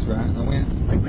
right? I went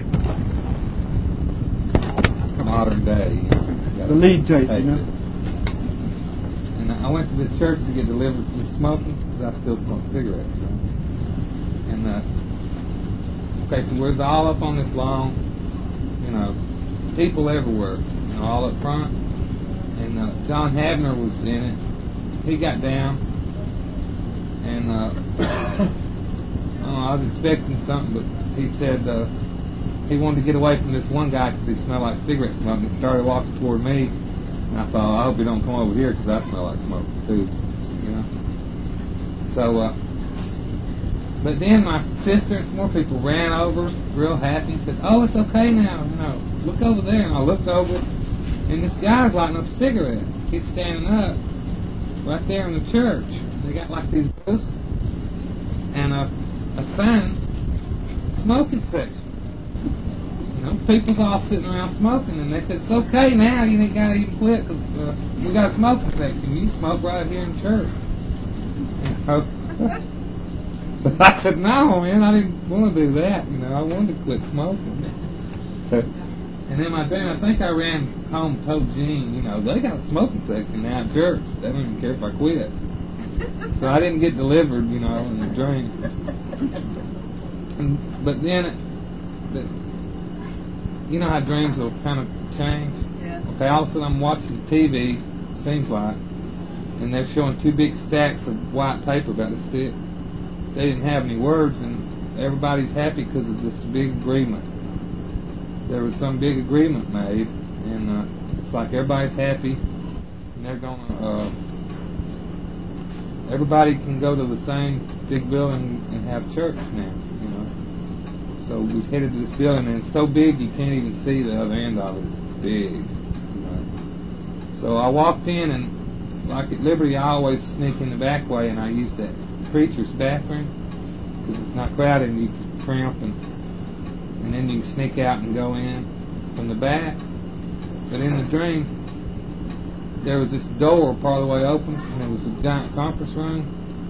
modern day. The lead tape, you know. And I went to this church to get delivered from smoking because I still smoke cigarettes. Right? And okay, so we're all up on this lawn, you know, people everywhere, you know, all up front. And John Havner was in it. He got down, and I don't know, I was expecting something, but he said he wanted to get away from this one guy because he smelled like cigarette smoke, and he started walking toward me. And I thought, I hope he don't come over here because I smell like smoke too, you know. So, but then my sister and some more people ran over, real happy, and said, "Oh, it's okay now, you know, look over there." And I looked over, and this guy's lighting up a cigarette. He's standing up right there in the church. They got like these booths and a sign, smoking section. You know, people's all sitting around smoking, and they said, "It's okay now. You ain't got to even quit because we got a smoking section. You can smoke right here in church." But I said, "No, man, I didn't want to do that. You know, I wanted to quit smoking." And then my dream, I think I ran home and told Gene, you know, they got a smoking section now at church. They don't even care if I quit. So I didn't get delivered, you know, in the dream. But then, you know how dreams will kind of change? Yeah. Okay, all of a sudden I'm watching TV, seems like, and they're showing two big stacks of white paper about to stick. They didn't have any words, and everybody's happy because of this big agreement. There was some big agreement made, and it's like everybody's happy, and they're going to, everybody can go to the same big building and have church now, you know. So we headed to this building, and it's so big you can't even see the other end of it. It's big, you know. So I walked in, and like at Liberty, I always sneak in the back way, and I use that preacher's bathroom, because it's not crowded, and you can cramp, and then you can sneak out and go in from the back. But in the dream, there was this door part of the way open, and there was a giant conference room.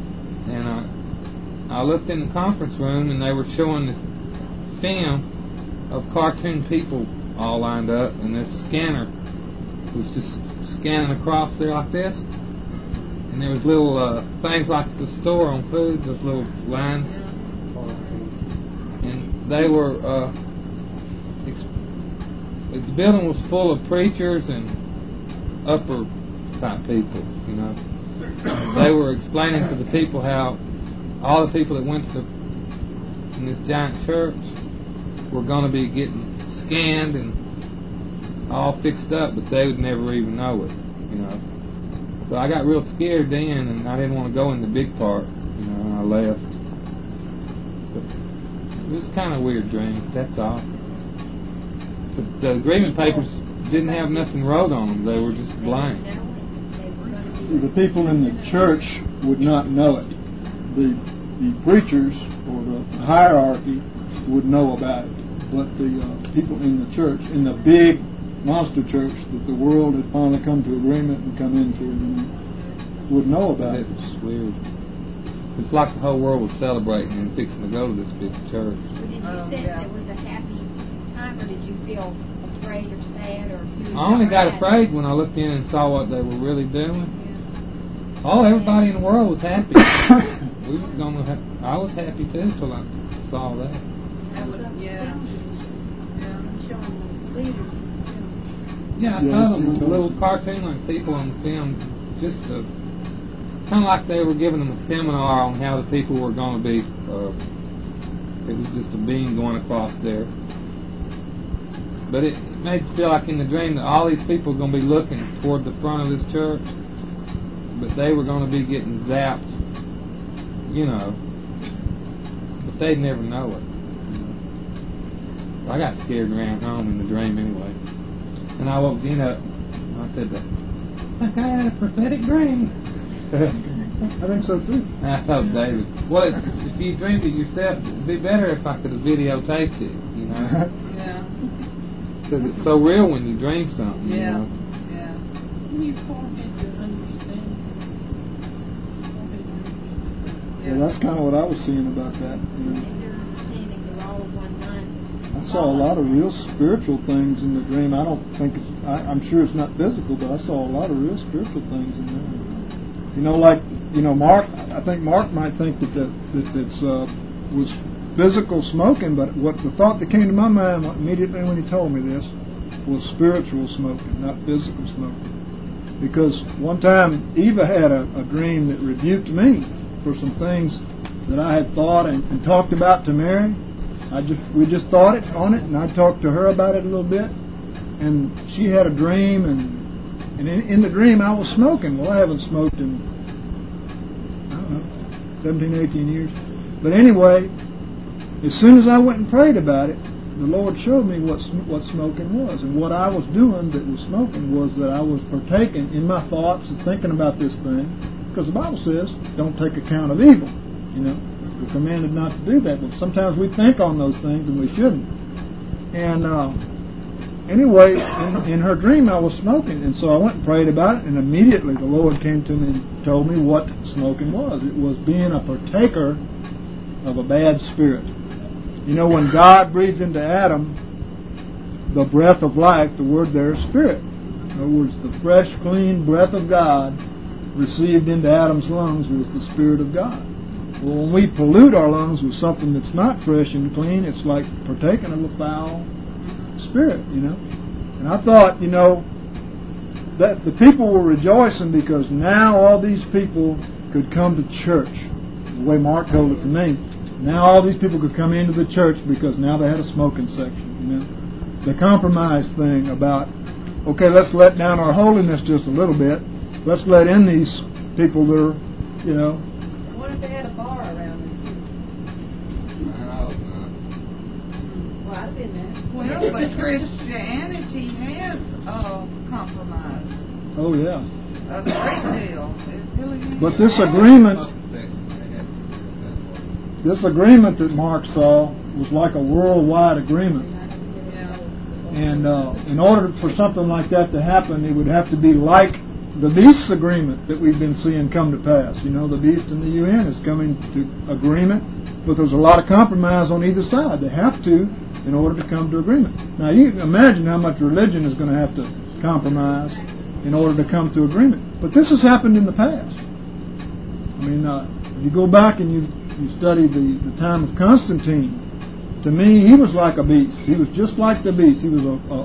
And I looked in the conference room, and they were showing this film of cartoon people all lined up, and this scanner was just scanning across there like this. And there was little things like the store on food, those little lines. And they were, the building was full of preachers and upper type people, you know. They were explaining to the people how all the people that went to in this giant church were going to be getting scanned and all fixed up, but they would never even know it, you know. So I got real scared then, and I didn't want to go in the big part, you know, and I left. It was kind of a weird dream, that's all. But the agreement papers didn't have nothing wrote on them. They were just blank. The people in the church would not know it. The preachers or the hierarchy would know about it. But the people in the church, in the big monster church that the world had finally come to agreement and come into, would know about it. It was weird. It's like the whole world was celebrating and fixing to go to this big church. Well, did you sense it was a happy time, or did you feel afraid or sad? Or I only got afraid when I looked in and saw what they were really doing. Yeah. Oh, everybody in the world was happy. We was gonna. I was happy too until I saw that. Yeah, I saw them little cartoon like people on the film, just kind of like they were giving them a seminar on how the people were going to be. It was just a beam going across there. But it made you feel like in the dream that all these people were going to be looking toward the front of this church, but they were going to be getting zapped, you know. But they'd never know it. So I got scared and ran home in the dream anyway. And I woke Gene up, and I said, I think I had a prophetic dream. I think so too. I told David, well, if you dreamed it yourself, it'd be better if I could have videotaped it, you know. Yeah. Because it's so real when you dream something, you know. Yeah. When you fall into understanding. Yeah, that's kind of what I was seeing about that. And their understanding, they're all of one mind. I saw a lot of real spiritual things in the dream. I don't think I'm sure it's not physical, but I saw a lot of real spiritual things in there. Mark. I think Mark might think that it's was physical smoking, but the thought that came to my mind immediately when he told me this was spiritual smoking, not physical smoking. Because one time Eva had a dream that rebuked me for some things that I had thought and talked about to Mary. We just thought on it, and I talked to her about it a little bit. And she had a dream, and in the dream I was smoking. Well, I haven't smoked in, I don't know, 17, 18 years. But anyway, as soon as I went and prayed about it, the Lord showed me what smoking was. And what I was doing that was smoking was that I was partaking in my thoughts and thinking about this thing. Because the Bible says, don't take account of evil. We're commanded not to do that. But sometimes we think on those things and we shouldn't. And anyway, in her dream I was smoking. And so I went and prayed about it. And immediately the Lord came to me and told me what smoking was. It was being a partaker of a bad spirit. When God breathed into Adam the breath of life, the word there is spirit. In other words, the fresh, clean breath of God received into Adam's lungs was the Spirit of God. Well, when we pollute our lungs with something that's not fresh and clean, it's like partaking of a foul spirit, And I thought, that the people were rejoicing because now all these people could come to church, the way Mark told it to me. Now all these people could come into the church because now they had a smoking section, The compromise thing about, okay, let's let down our holiness just a little bit. Let's let in these people that are, What if they had a bar around them? Well, I've been there. Well, but Christianity has compromised. Oh, yeah. A great deal. It really has. But this agreement that Mark saw was like a worldwide agreement. And in order for something like that to happen, it would have to be like the beast's agreement that we've been seeing come to pass. The beast and the UN is coming to agreement, but there's a lot of compromise on either side. They have to in order to come to agreement. Now, you can imagine how much religion is going to have to compromise in order to come to agreement. But this has happened in the past. If you go back and you study the time of Constantine, to me, he was like a beast. He was just like the beast. He was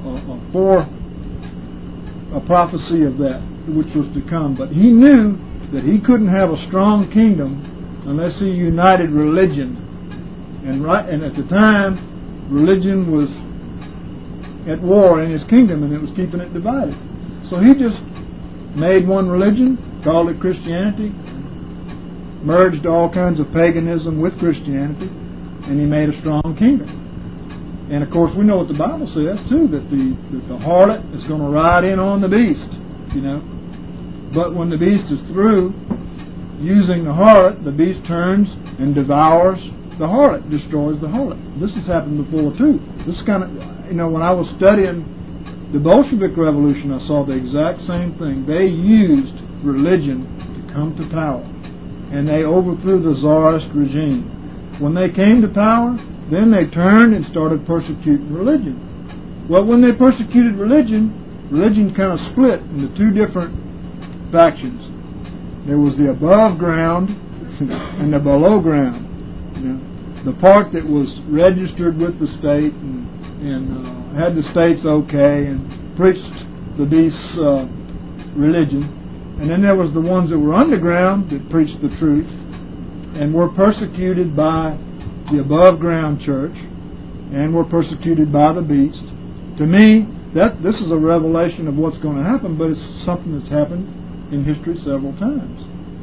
a prophecy of that, which was to come. But he knew that he couldn't have a strong kingdom unless he united religion. And at the time, religion was at war in his kingdom, and it was keeping it divided. So he just made one religion, called it Christianity, merged all kinds of paganism with Christianity, and he made a strong kingdom. And of course, we know what the Bible says too, that the harlot is going to ride in on the beast, But when the beast is through using the harlot, the beast turns and devours the harlot, destroys the harlot. This has happened before too. This is kind of, when I was studying the Bolshevik Revolution, I saw the exact same thing. They used religion to come to power, and they overthrew the Tsarist regime. When they came to power, then they turned and started persecuting religion. Well, when they persecuted religion kind of split into two different factions. There was the above ground and the below ground. The part that was registered with the state and had the state's okay and preached the beast's religion. And then there was the ones that were underground that preached the truth and were persecuted by the above ground church and were persecuted by the beast. To me, this is a revelation of what's going to happen, but it's something that's happened in history several times.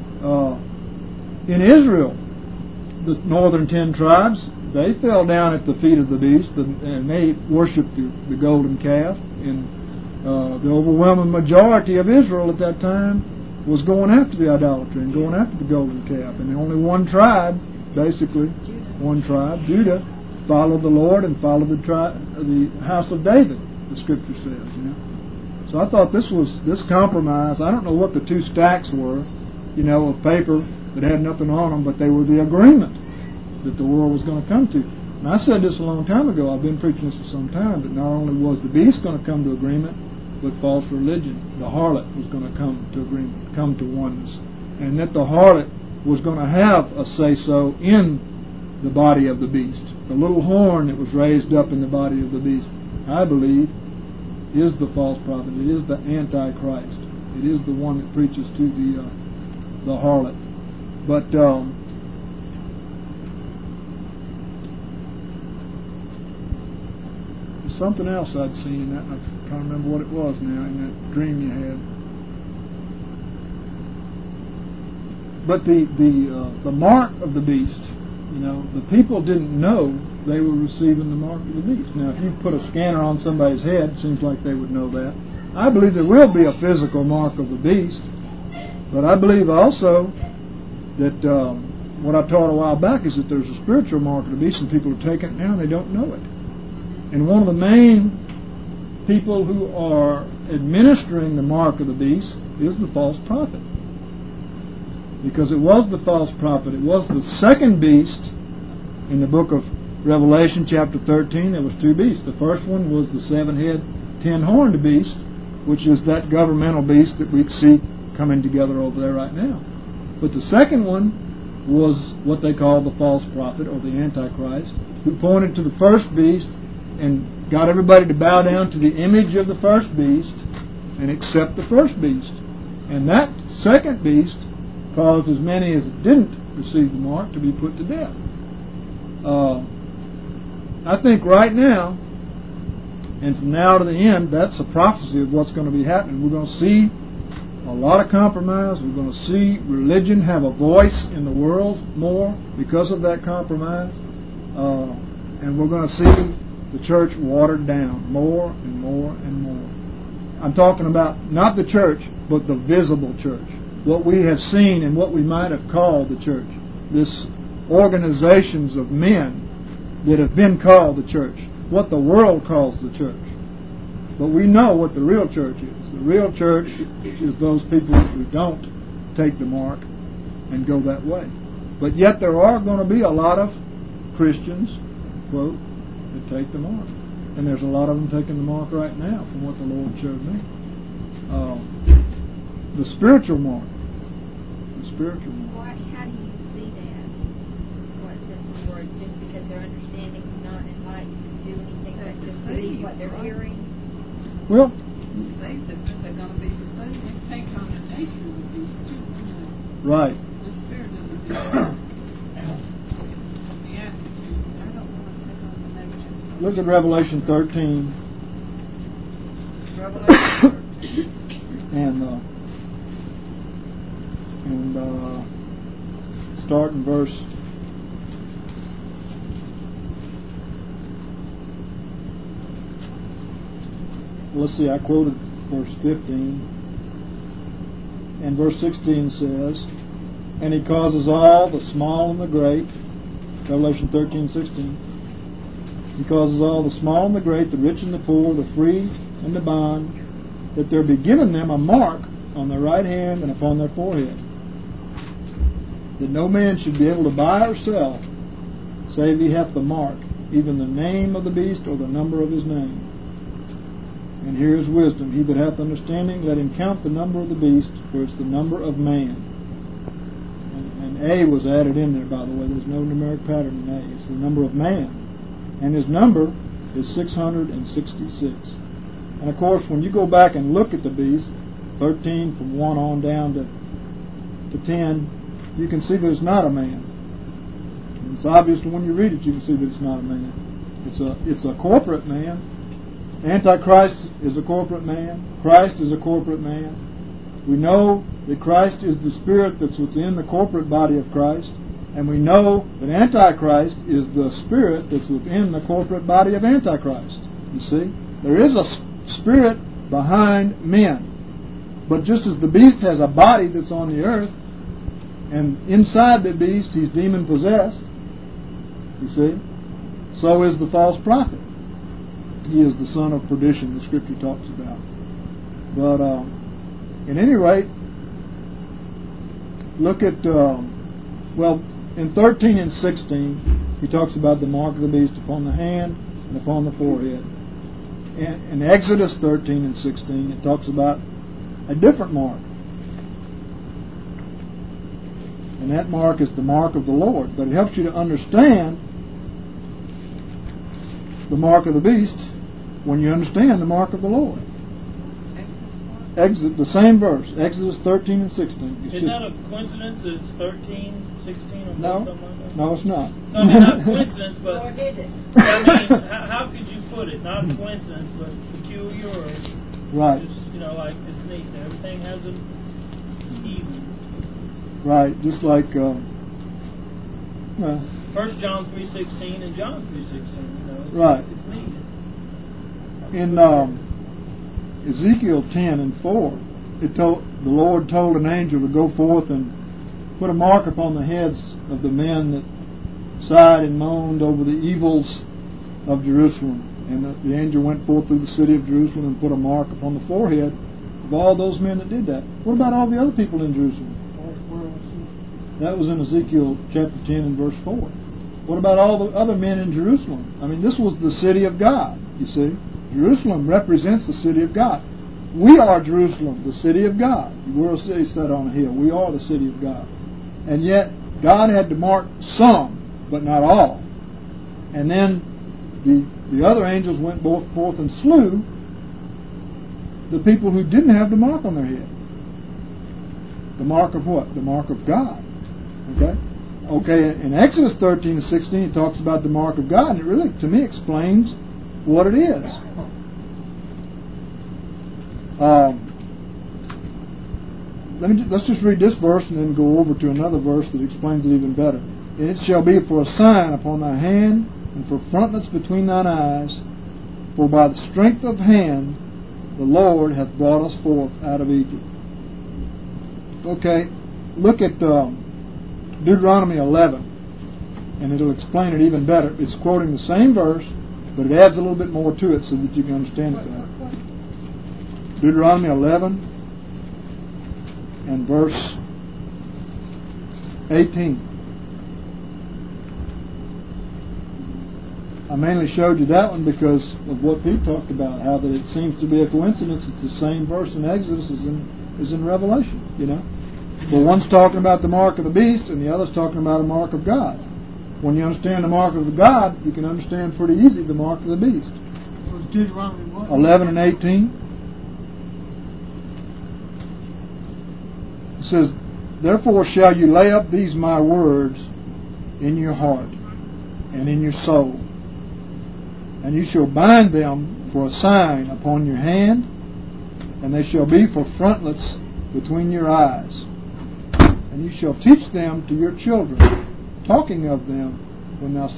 In Israel, the northern 10 tribes, they fell down at the feet of the beast and they worshipped the golden calf. And the overwhelming majority of Israel at that time was going after the idolatry and going after the golden calf. And only one tribe, basically, Judah, followed the Lord and followed the house of David, the Scripture says. So I thought this compromise. I don't know what the two stacks were, of paper that had nothing on them, but they were the agreement that the world was going to come to. And I said this a long time ago. I've been preaching this for some time, that not only was the beast going to come to agreement with false religion, the harlot was going to come to agreement, come to oneness, and that the harlot was going to have a say-so in the body of the beast. The little horn that was raised up in the body of the beast, I believe, is the false prophet. It is the Antichrist. It is the one that preaches to the harlot. But there's something else I'd seen in that. I can't remember what it was now, in that dream you had. But the mark of the beast, the people didn't know they were receiving the mark of the beast. Now, if you put a scanner on somebody's head, it seems like they would know that. I believe there will be a physical mark of the beast, but I believe also that what I taught a while back is that there's a spiritual mark of the beast, and people are taking it now and they don't know it. And one of the main people who are administering the mark of the beast is the false prophet. Because it was the false prophet. It was the second beast in the book of Revelation chapter 13. There was two beasts. The first one was the 7-head, 10-horned beast, which is that governmental beast that we see coming together over there right now. But the second one was what they call the false prophet, or the Antichrist, who pointed to the first beast and got everybody to bow down to the image of the first beast and accept the first beast. And that second beast caused as many as didn't receive the mark to be put to death. I think right now, and from now to the end, that's a prophecy of what's going to be happening. We're going to see a lot of compromise. We're going to see religion have a voice in the world more because of that compromise. And we're going to see the church watered down more and more and more. I'm talking about not the church, but the visible church. What we have seen and what we might have called the church. This organizations of men that have been called the church. What the world calls the church. But we know what the real church is. The real church is those people who don't take the mark and go that way. But yet there are going to be a lot of Christians, quote, that take the mark. And there's a lot of them taking the mark right now from what the Lord showed me. The spiritual mark. The spiritual mark. How do you see that? What says the Lord? Just because their understanding is not enlightened to do anything but just believe what they're hearing? Well, they're going to be deceived. They take on the nature of the beast too. Right. The spirit of the beast. The attitude. I don't want to take on the nature. Look at Revelation 13. Revelation 13. And start in verse 15. I quoted verse 15. And verse 16 says, and he causes all, the small and the great, Revelation 13:16, he causes all, the small and the great, the rich and the poor, the free and the bond, that there be given them a mark on their right hand and upon their forehead, that no man should be able to buy or sell, save he hath the mark, even the name of the beast or the number of his name. And here is wisdom. He that hath understanding, let him count the number of the beast, for it's the number of man. And A was added in there, by the way. There's no numeric pattern in A. It's the number of man. And his number is 666. And of course, when you go back and look at the beast, 13 from 1 on down to 10, you can see there's not a man. And it's obvious when you read it, you can see that it's not a man. It's a corporate man. Antichrist is a corporate man. Christ is a corporate man. We know that Christ is the spirit that's within the corporate body of Christ, and we know that Antichrist is the spirit that's within the corporate body of Antichrist. You see? There is a spirit behind men. But just as the beast has a body that's on the earth, and inside the beast he's demon-possessed, you see, so is the false prophet. He is the son of perdition, the Scripture talks about. But at any rate, look at, in 13 and 16, he talks about the mark of the beast upon the hand and upon the forehead. In Exodus 13 and 16, it talks about a different mark. And that mark is the mark of the Lord. But it helps you to understand the mark of the beast when you understand the mark of the Lord. The same verse, Exodus 13 and 16. Is that a coincidence that it's 13, 16, or something like that? No, it's not. No, I mean, not coincidence, but... Lord did it. I mean, how could you put it? Not coincidence, but peculiar, or... Right. Just, like, it's neat. Everything has an even. Right, just like... 1 John 3:16 and John 3:16, right. It's neat. In Ezekiel 10 and 4, the Lord told an angel to go forth and put a mark upon the heads of the men that sighed and moaned over the evils of Jerusalem. And the angel went forth through the city of Jerusalem and put a mark upon the forehead of all those men that did that. What about all the other people in Jerusalem? That was in Ezekiel chapter 10 and verse 4. What about all the other men in Jerusalem? I mean, this was the city of God, you see. Jerusalem represents the city of God. We are Jerusalem, the city of God. We're a city set on a hill. We are the city of God. And yet, God had to mark some, but not all. And then the other angels went forth and slew the people who didn't have the mark on their head. The mark of what? The mark of God. Okay, in Exodus 13 and 16 it talks about the mark of God, and it really, to me, explains what it is. Let's just read this verse and then go over to another verse that explains it even better. And it shall be for a sign upon thy hand, and for frontlets between thine eyes, for by the strength of hand the Lord hath brought us forth out of Egypt. Okay, look at Deuteronomy 11, and it'll explain it even better. It's quoting the same verse, but it adds a little bit more to it so that you can understand it better. Deuteronomy 11 and verse 18. I mainly showed you that one because of what Pete talked about, how that it seems to be a coincidence. It's the same verse in Exodus as in Revelation, Well, one's talking about the mark of the beast, and the other's talking about a mark of God. When you understand the mark of God, you can understand pretty easy the mark of the beast. Was Deuteronomy what? 11 and 18. It says, therefore shall you lay up these my words in your heart and in your soul, and you shall bind them for a sign upon your hand, and they shall be for frontlets between your eyes. And you shall teach them to your children, talking of them when thou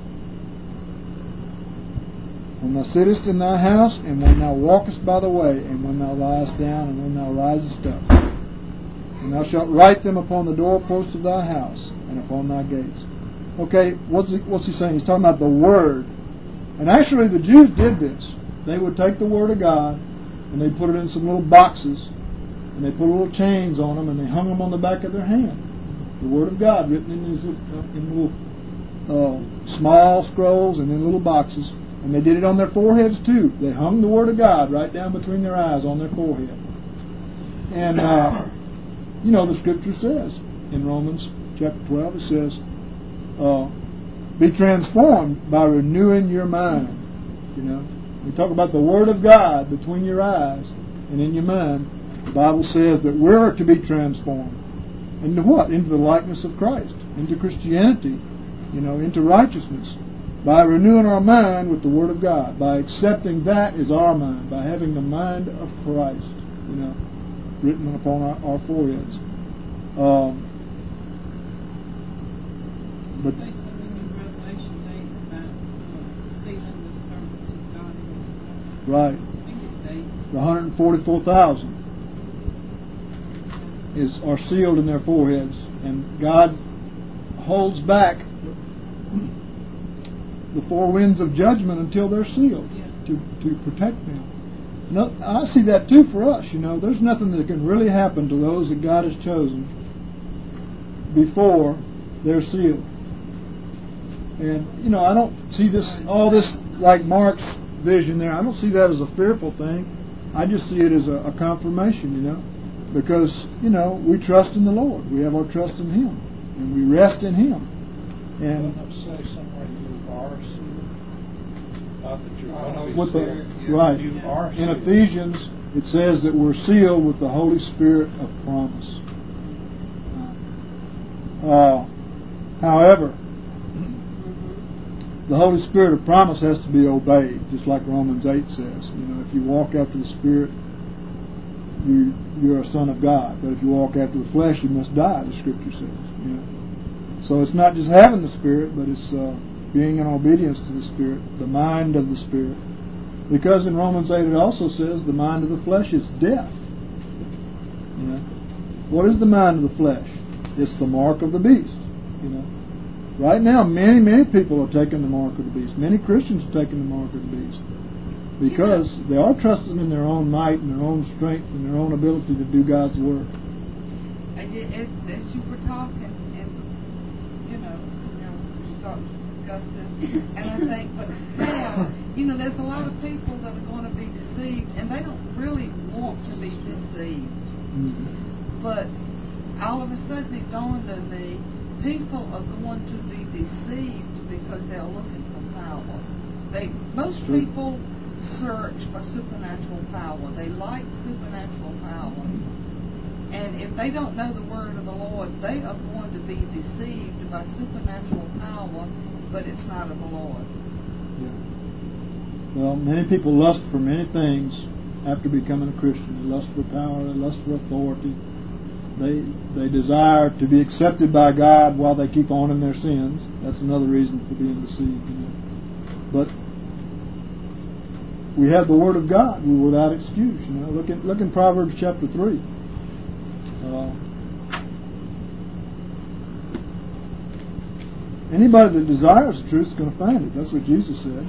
sittest in thy house, and when thou walkest by the way, and when thou liest down, and when thou risest up. And thou shalt write them upon the doorposts of thy house, and upon thy gates. Okay, what's he saying? He's talking about the Word. And actually the Jews did this. They would take the Word of God, and they put it in some little boxes, and they put little chains on them, and they hung them on the back of their hand. The Word of God written in little small scrolls and in little boxes. And they did it on their foreheads too. They hung the Word of God right down between their eyes on their forehead. And the Scripture says in Romans chapter 12, it says, be transformed by renewing your mind. We talk about the Word of God between your eyes and in your mind. The Bible says that we're to be transformed into what? Into the likeness of Christ, into Christianity, into righteousness, by renewing our mind with the Word of God, by accepting that as our mind, by having the mind of Christ, written upon our foreheads. But they said in Revelation 8 about sealing the servants of God. Right. I think it's 8. The 144,000 are sealed in their foreheads, and God holds back the four winds of judgment until they're sealed, to protect them. No, I see that too for us. There's nothing that can really happen to those that God has chosen before they're sealed. And, I don't see all this like Mark's vision there. I don't see that as a fearful thing. I just see it as a confirmation, because, we trust in the Lord. We have our trust in Him. And we rest in Him. And wouldn't it say somewhere you are sealed? Not that you're going to be with sealed. right. You are in sealed. Ephesians, it says that we're sealed with the Holy Spirit of promise. However, the Holy Spirit of promise has to be obeyed, just like Romans 8 says. If you walk after the Spirit, you're a son of God. But if you walk after the flesh, you must die, the Scripture says. So it's not just having the Spirit, but it's being in obedience to the Spirit, the mind of the Spirit. Because in Romans 8 it also says the mind of the flesh is death. What is the mind of the flesh? It's the mark of the beast. Right now, many, many people are taking the mark of the beast. Many Christians are taking the mark of the beast because they are trusting in their own might and their own strength and their own ability to do God's work. As you were talking, and we start to discuss this, and I think, but now, there's a lot of people that are going to be deceived, and they don't really want to be deceived. Mm-hmm. But all of a sudden, it dawned on me. People are going to be deceived because they're looking for power. Most people search for supernatural power. They like supernatural power. And if they don't know the word of the Lord, they are going to be deceived by supernatural power, but it's not of the Lord. Yeah. Well, many people lust for many things after becoming a Christian. They lust for power, they lust for authority. They desire to be accepted by God while they keep on in their sins. That's another reason for being deceived. But we have the Word of God. We're without excuse. Look in Proverbs chapter 3. Anybody that desires the truth is going to find it. That's what Jesus said.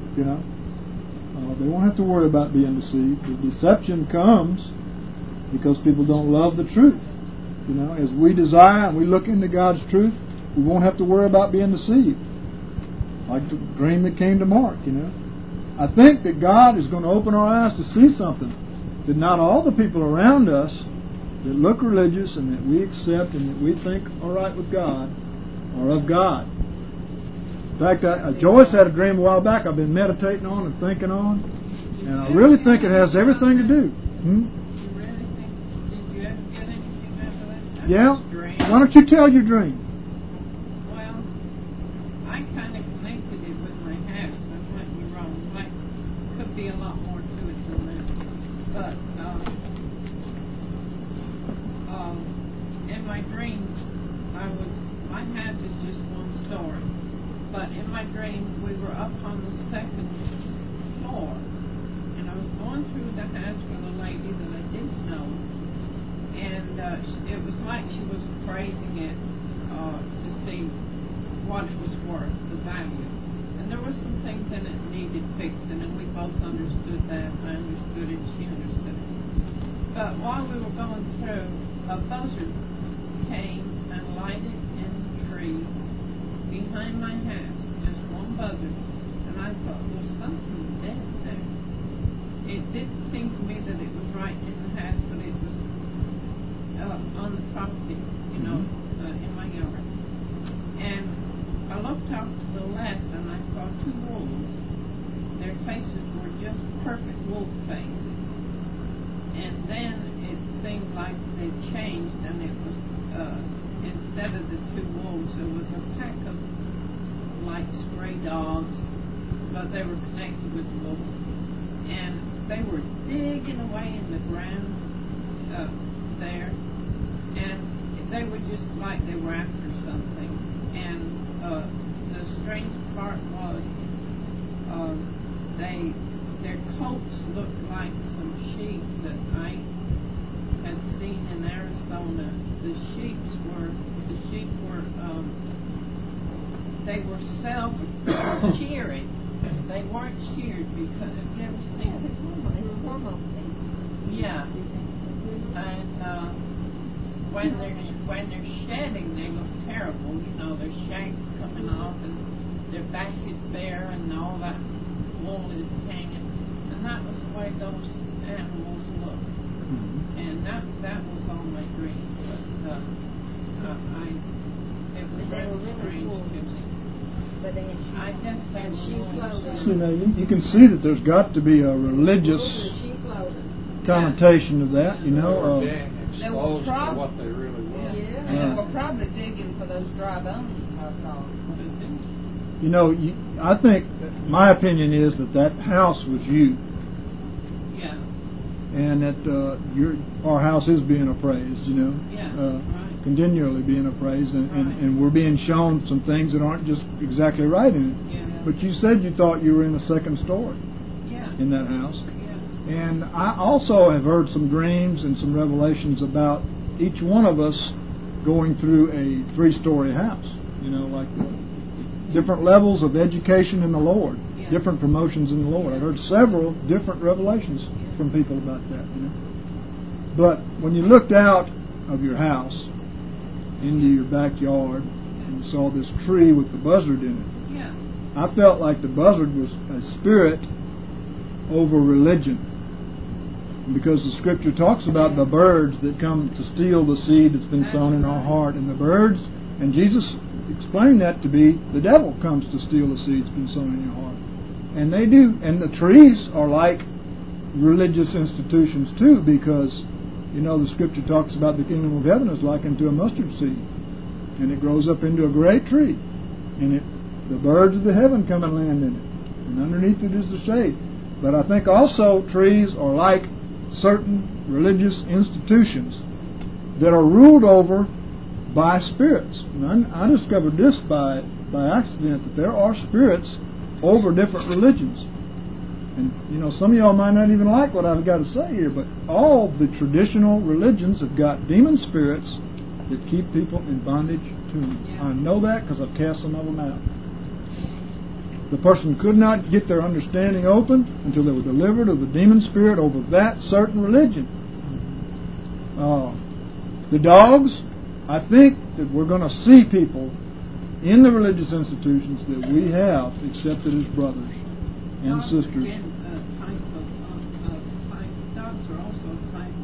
They won't have to worry about being deceived. The deception comes because people don't love the truth. As we desire and we look into God's truth, we won't have to worry about being deceived. Like the dream that came to Mark, I think that God is going to open our eyes to see something that not all the people around us that look religious and that we accept and that we think are right with God are of God. In fact, Joyce had a dream a while back I've been meditating on and thinking on, and I really think it has everything to do. Yeah? Why don't you tell your dream? Well, I kind of connected it with my house. I might be wrong. Could be a lot more to it than that. But in my dream, my house is just one story. But in my dream, we were up on the second floor, and I was going through the house with a lady that I didn't know. And it was like she was appraising it to see what it was worth, the value. And there were some things in it needed fixing, and we both understood that. I understood it, she understood it. But while we were going through, a buzzard came and lighted in the tree behind my house, just one buzzard. And I thought, well, something dead there. It didn't seem to me that it was right in the house, but it was on the property, in my yard. And I looked off to the left and I saw two wolves. Their faces were just perfect wolf faces. And then it seemed like they changed, and it was instead of the two wolves, it was a pack of like stray dogs, but they were connected with the wolves. And they were digging away in the ground there. And they were just like they were after something. And the strange part was their coats looked like some sheep that I had seen in Arizona. The sheep were they were self-shearing. They weren't sheared because, have you ever seen it? Yeah. And when they're shedding, they look terrible. Their shanks coming off, and their back is bare and all that wool is hanging. And that was the way those animals looked. And that was all my dream. But it was They were really really strange cool. to me. But they had shoes. I guess they And were shoe more clothing. See, now you can see that there's got to be a religious Cheap clothing. connotation of that, you They know. were being They were exposed to what they really were. Yeah, and they were probably digging for those dry bones, I saw. You know, I think, my opinion is that house was you, Yeah. and that our house is being appraised, you know. Yeah, right. Continually being appraised, Right. and we're being shown some things that aren't just exactly right in it. Yeah. But you said you thought you were in the second story Yeah. in that house. Yeah. And I also have heard some dreams and some revelations about each one of us going through a 3-story house, you know, like the different levels of education in the Lord, Yeah. different promotions in the Lord. I've heard several different revelations from people about that, you know. But when you looked out of your house into your backyard and you saw this tree with the buzzard in it, Yeah. I felt like the buzzard was a spirit over religion. Because the scripture talks about the birds that come to steal the seed that's been sown in our heart. And the birds, and Jesus explained that to be the devil comes to steal the seed that's been sown in your heart. And they do. And the trees are like religious institutions too, because, you know, the scripture talks about the kingdom of heaven is likened to a mustard seed. And it grows up into a great tree. And the birds of the heaven come and land in it. And underneath it is the shade. But I think also trees are like certain religious institutions that are ruled over by spirits. And I discovered this by accident, that there are spirits over different religions. And, you know, some of y'all might not even like what I've got to say here, but all the traditional religions have got demon spirits that keep people in bondage to them. I know that because I've cast some of them out. The person could not get their understanding open until they were delivered of the demon spirit over that certain religion. The dogs, I think that we're going to see people in the religious institutions that we have accepted as brothers and Dogs sisters. Again, dogs are also a type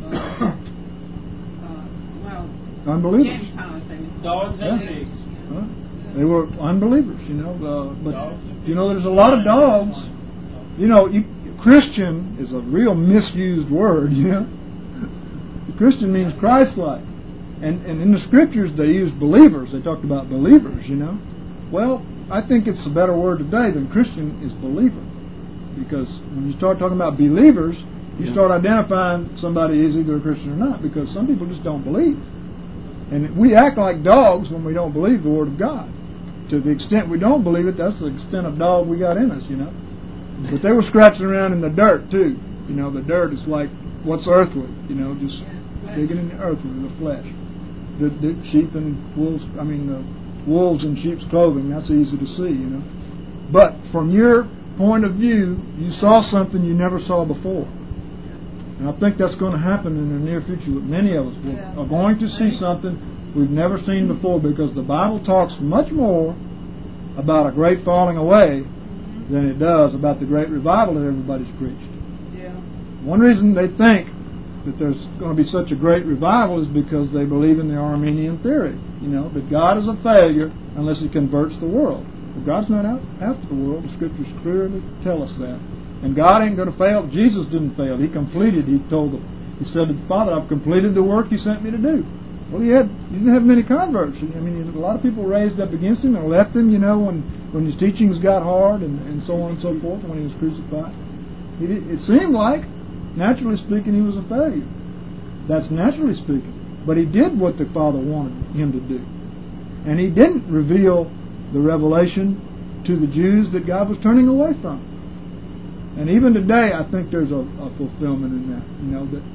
of, Unbelievers. Gentiles. Dogs and pigs. Huh? They were unbelievers, you know. But you know, there's a lot of dogs. You know, Christian is a real misused word. You know, Christian means Christ-like, and in the scriptures they use believers. They talked about believers. You know, well, I think it's a better word today than Christian is believer, because when you start talking about believers, you start identifying somebody is either a Christian or not, because some people just don't believe, and we act like dogs when we don't believe the Word of God. To the extent we don't believe it, that's the extent of dog we got in us, you know. But they were scratching around in the dirt too. You know, the dirt is like what's earthly, you know, just digging in the earth with the flesh. The sheep and wolves, wolves in sheep's clothing, that's easy to see, you know. But from your point of view, you saw something you never saw before. And I think that's going to happen in the near future with many of us. We are going to see something we've never seen before, because the Bible talks much more about a great falling away than it does about the great revival that everybody's preached. Yeah. One reason they think that there's going to be such a great revival is because they believe in the Arminian theory, you know, that God is a failure unless He converts the world. But God's not out after the world. The Scriptures clearly tell us that. And God ain't going to fail. Jesus didn't fail. He completed. He said to the Father, I've completed the work You sent me to do. Well, he didn't have many converts. I mean, a lot of people raised up against Him and left Him, you know, when His teachings got hard and so on and so forth, when He was crucified. It seemed like, naturally speaking, He was a failure. That's naturally speaking. But He did what the Father wanted Him to do. And He didn't reveal the revelation to the Jews that God was turning away from. And even today, I think there's a fulfillment in that, you know, that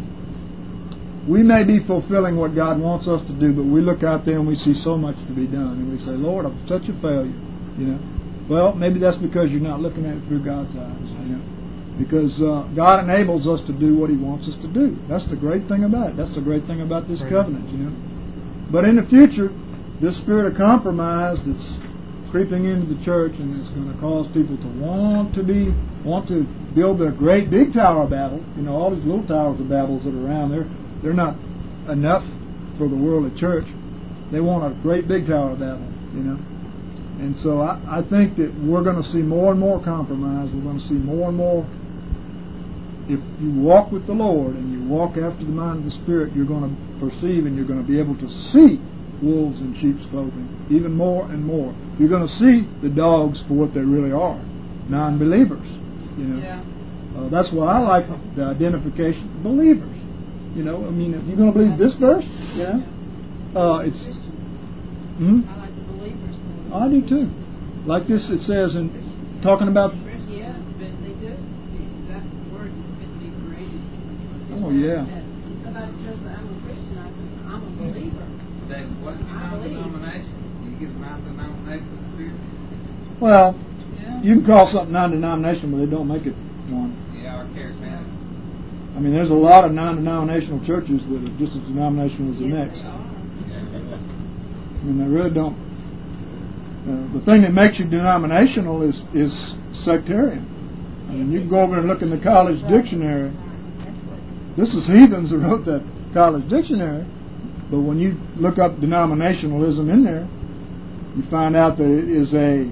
we may be fulfilling what God wants us to do, but we look out there and we see so much to be done, and we say, Lord, I'm such a failure, you know. Well, maybe that's because you're not looking at it through God's eyes, you know. Because God enables us to do what He wants us to do. That's the great thing about it. That's the great thing about this covenant, you know. But in the future, this spirit of compromise that's creeping into the church, and it's going to cause people to want to build their great big Tower of Babel. You know, all these little towers of Babels that are around there, they're not enough for the worldly church. They want a great big Tower of Babel, you know. And so I think that we're going to see more and more compromise. We're going to see more and more. If you walk with the Lord and you walk after the mind of the Spirit, you're going to perceive and you're going to be able to see wolves in sheep's clothing even more and more. You're going to see the dogs for what they really are, non-believers. You know, that's why I like the identification of believers. You know, I mean, if you're going to believe this verse, it's. I like the believers. I do too. Like this, it says in talking about. Yeah, they do. That word has been degraded. Oh yeah. Somebody says I'm a Christian. I'm a believer. David, what's your non-denomination? You get a non-denominational spirit? Well, you can call something non-denominational, but they don't make it one. Yeah, or charismatic. I mean, there's a lot of non-denominational churches that are just as denominational as the next. I mean, they really don't. The thing that makes you denominational is sectarian. I mean, you can go over and look in the college dictionary. This is heathens who wrote that college dictionary. But when you look up denominationalism in there, you find out that it is a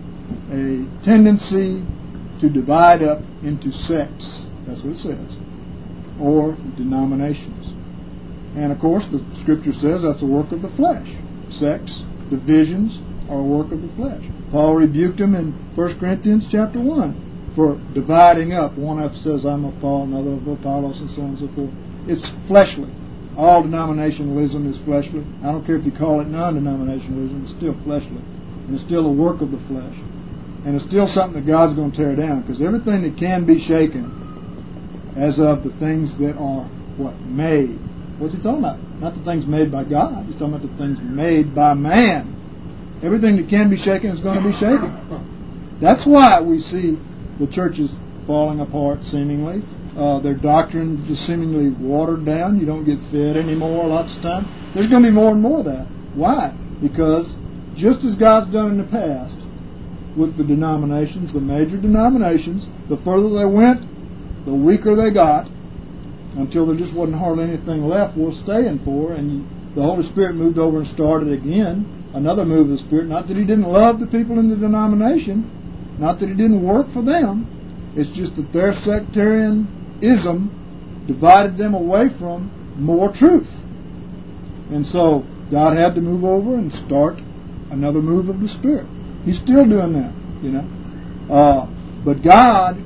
tendency to divide up into sects. That's what it says. Or denominations. And of course, the Scripture says that's a work of the flesh. Sects, divisions, are a work of the flesh. Paul rebuked them in 1 Corinthians chapter 1 for dividing up. One says, I'm of Paul, another of Apollos, and so on and so forth. It's fleshly. All denominationalism is fleshly. I don't care if you call it non-denominationalism, it's still fleshly. And it's still a work of the flesh. And it's still something that God's going to tear down. Because everything that can be shaken, as of the things that are, made. What's he talking about? Not the things made by God. He's talking about the things made by man. Everything that can be shaken is going to be shaken. That's why we see the churches falling apart, seemingly. Their doctrine is seemingly watered down. You don't get fed anymore lots of time. There's going to be more and more of that. Why? Because just as God's done in the past with the denominations, the major denominations, the further they went, the weaker they got, until there just wasn't hardly anything left worth staying for, and the Holy Spirit moved over and started again, another move of the Spirit. Not that He didn't love the people in the denomination, not that He didn't work for them, it's just that their sectarianism divided them away from more truth. And so God had to move over and start another move of the Spirit. He's still doing that, you know. But God,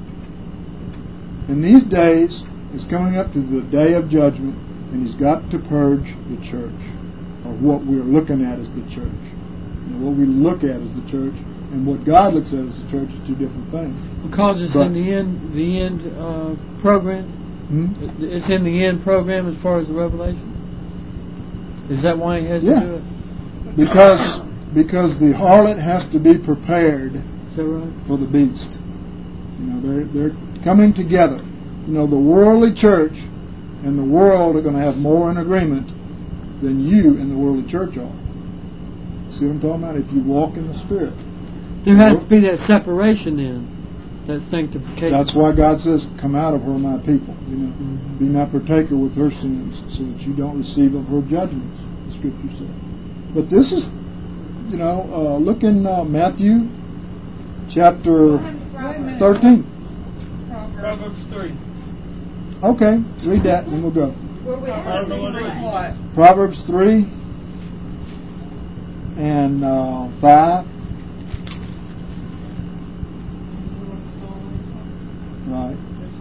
in these days, is coming up to the day of judgment, and He's got to purge the church, or what we're looking at as the church. You know, what we look at as the church, and what God looks at as the church is two different things. Because it's in the end program. It's in the end program as far as the Revelation. Is that why He has to do it? Because the harlot has to be prepared for the beast. You know, they're coming together. You know, the worldly church and the world are going to have more in agreement than you and the worldly church are. See what I'm talking about? If you walk in the Spirit. There has to be that separation then, that sanctification. That's why God says, come out of her, my people. You know, be not partaker with her sins, so that you don't receive of her judgments, the Scripture says. But this is, you know, look in Matthew chapter 13. Proverbs 3. Okay, read that and then we'll go. Proverbs 3 and 5. Right.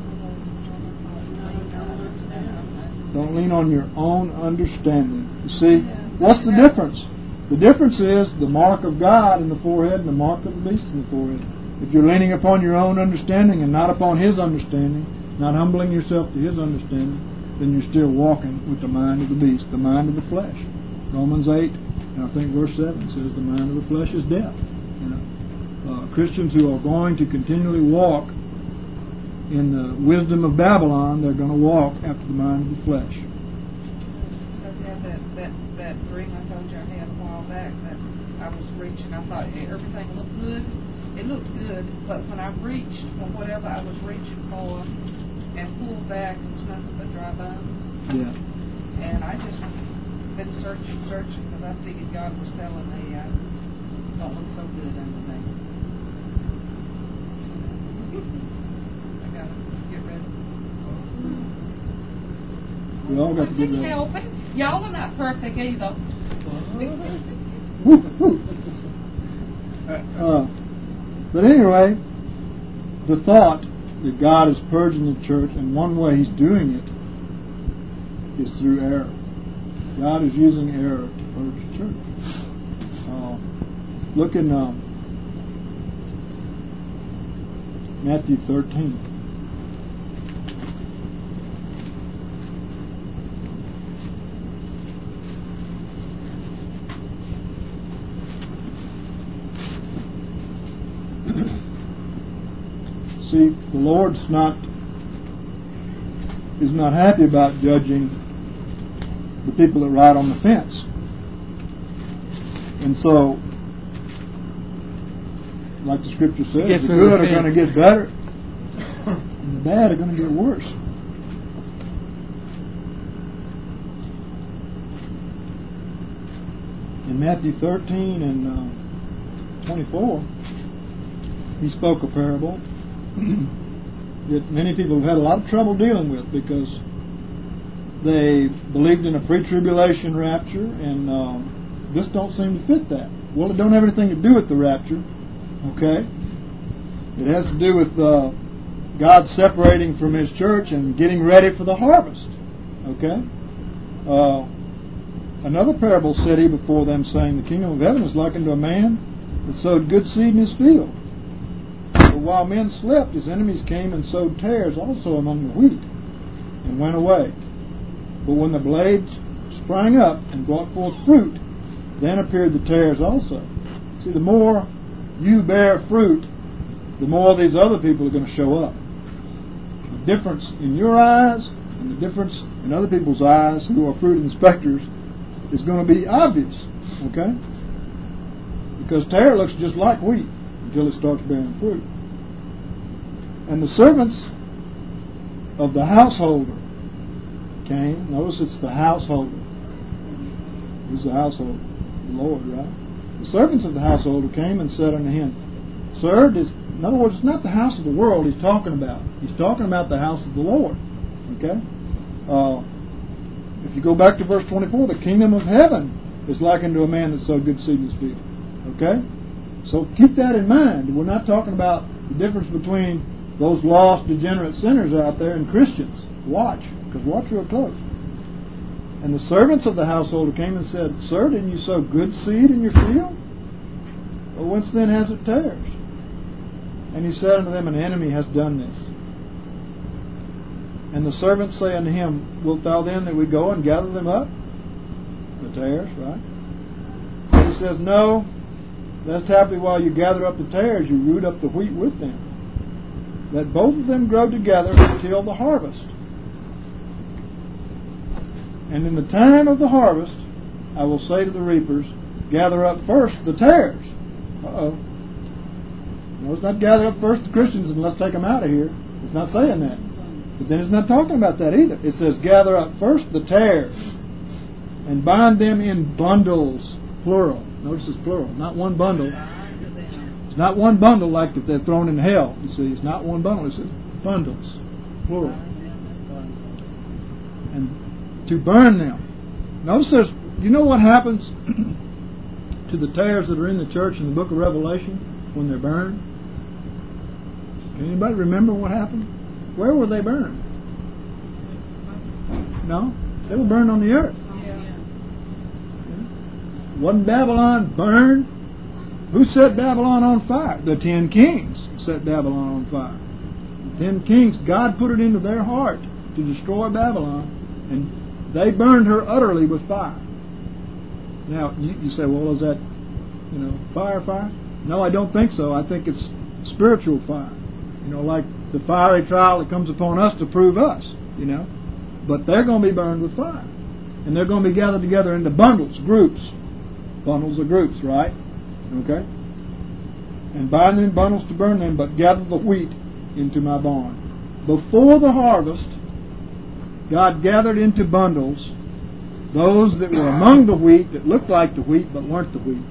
Don't lean on your own understanding. You see, what's the difference? The difference is the mark of God in the forehead and the mark of the beast in the forehead. If you're leaning upon your own understanding and not upon His understanding, not humbling yourself to His understanding, then you're still walking with the mind of the beast, the mind of the flesh. Romans 8, and I think verse 7 says the mind of the flesh is death. You know, Christians who are going to continually walk in the wisdom of Babylon, they're going to walk after the mind of the flesh. That ring I told you I had a while back, that I was reaching. I thought everything looked good. It looked good, but when I reached for whatever I was reaching for and pulled back, it was nothing but dry bones. Yeah. And I just been searching, because I figured God was telling me I don't look so good under me. I gotta get ready. We all got to get I ready. can't help it. Y'all are not perfect either. But anyway, the thought that God is purging the church, and one way He's doing it is through error. God is using error to purge the church. Look in Matthew 13. See, the Lord is not happy about judging the people that ride on the fence. And so, like the scripture says, the good are going to get better and the bad are going to get worse. In Matthew 13 and 24, He spoke a parable that many people have had a lot of trouble dealing with, because they believed in a pre-tribulation rapture, and this don't seem to fit that. Well, it don't have anything to do with the rapture, okay? It has to do with God separating from His church and getting ready for the harvest, okay? Another parable said He before them, saying, the kingdom of heaven is likened to a man that sowed good seed in his field. But while men slept, his enemies came and sowed tares also among the wheat, and went away. But when the blades sprang up and brought forth fruit, then appeared the tares also. See, the more you bear fruit, the more these other people are going to show up. The difference in your eyes and the difference in other people's eyes who are fruit inspectors is going to be obvious, okay? Because tare looks just like wheat until it starts bearing fruit. And the servants of the householder came. Notice it's the householder. Who's the householder? The Lord, right? The servants of the householder came and said unto him, Sir, in other words, it's not the house of the world He's talking about. He's talking about the house of the Lord. Okay? If you go back to verse 24, the kingdom of heaven is likened to a man that sowed good seed in his field. Okay? So keep that in mind. We're not talking about the difference between those lost, degenerate sinners out there and Christians. Watch, because watch real close. And the servants of the householder came and said, Sir, didn't you sow good seed in your field? Well, whence then has it tares? And he said unto them, An enemy has done this. And the servants say unto him, Wilt thou then that we go and gather them up? The tares, right? And he says, No, lest haply while you gather up the tares, you root up the wheat with them, that both of them grow together until the harvest. And in the time of the harvest, I will say to the reapers, Gather up first the tares. No, it's not gather up first the Christians and let's take them out of here. It's not saying that. But then it's not talking about that either. It says, Gather up first the tares and bind them in bundles, plural. Notice it's plural, not one bundle. It's not one bundle like if they're thrown in hell. You see, it's not one bundle. It says bundles, plural. And to burn them. Notice there's, you know what happens to the tares that are in the church in the book of Revelation when they're burned? Can anybody remember what happened? Where were they burned? No, they were burned on the earth. Wasn't Babylon burned? Who set Babylon on fire? The 10 kings set Babylon on fire. The 10 kings, God put it into their heart to destroy Babylon, and they burned her utterly with fire. Now, you say, well, is that, fire? No, I don't think so. I think it's spiritual fire. Like the fiery trial that comes upon us to prove us, But they're going to be burned with fire. And they're going to be gathered together into bundles, groups. Bundles of groups, right? Okay? And bind them in bundles to burn them, but gather the wheat into my barn. Before the harvest, God gathered into bundles those that were among the wheat, that looked like the wheat, but weren't the wheat.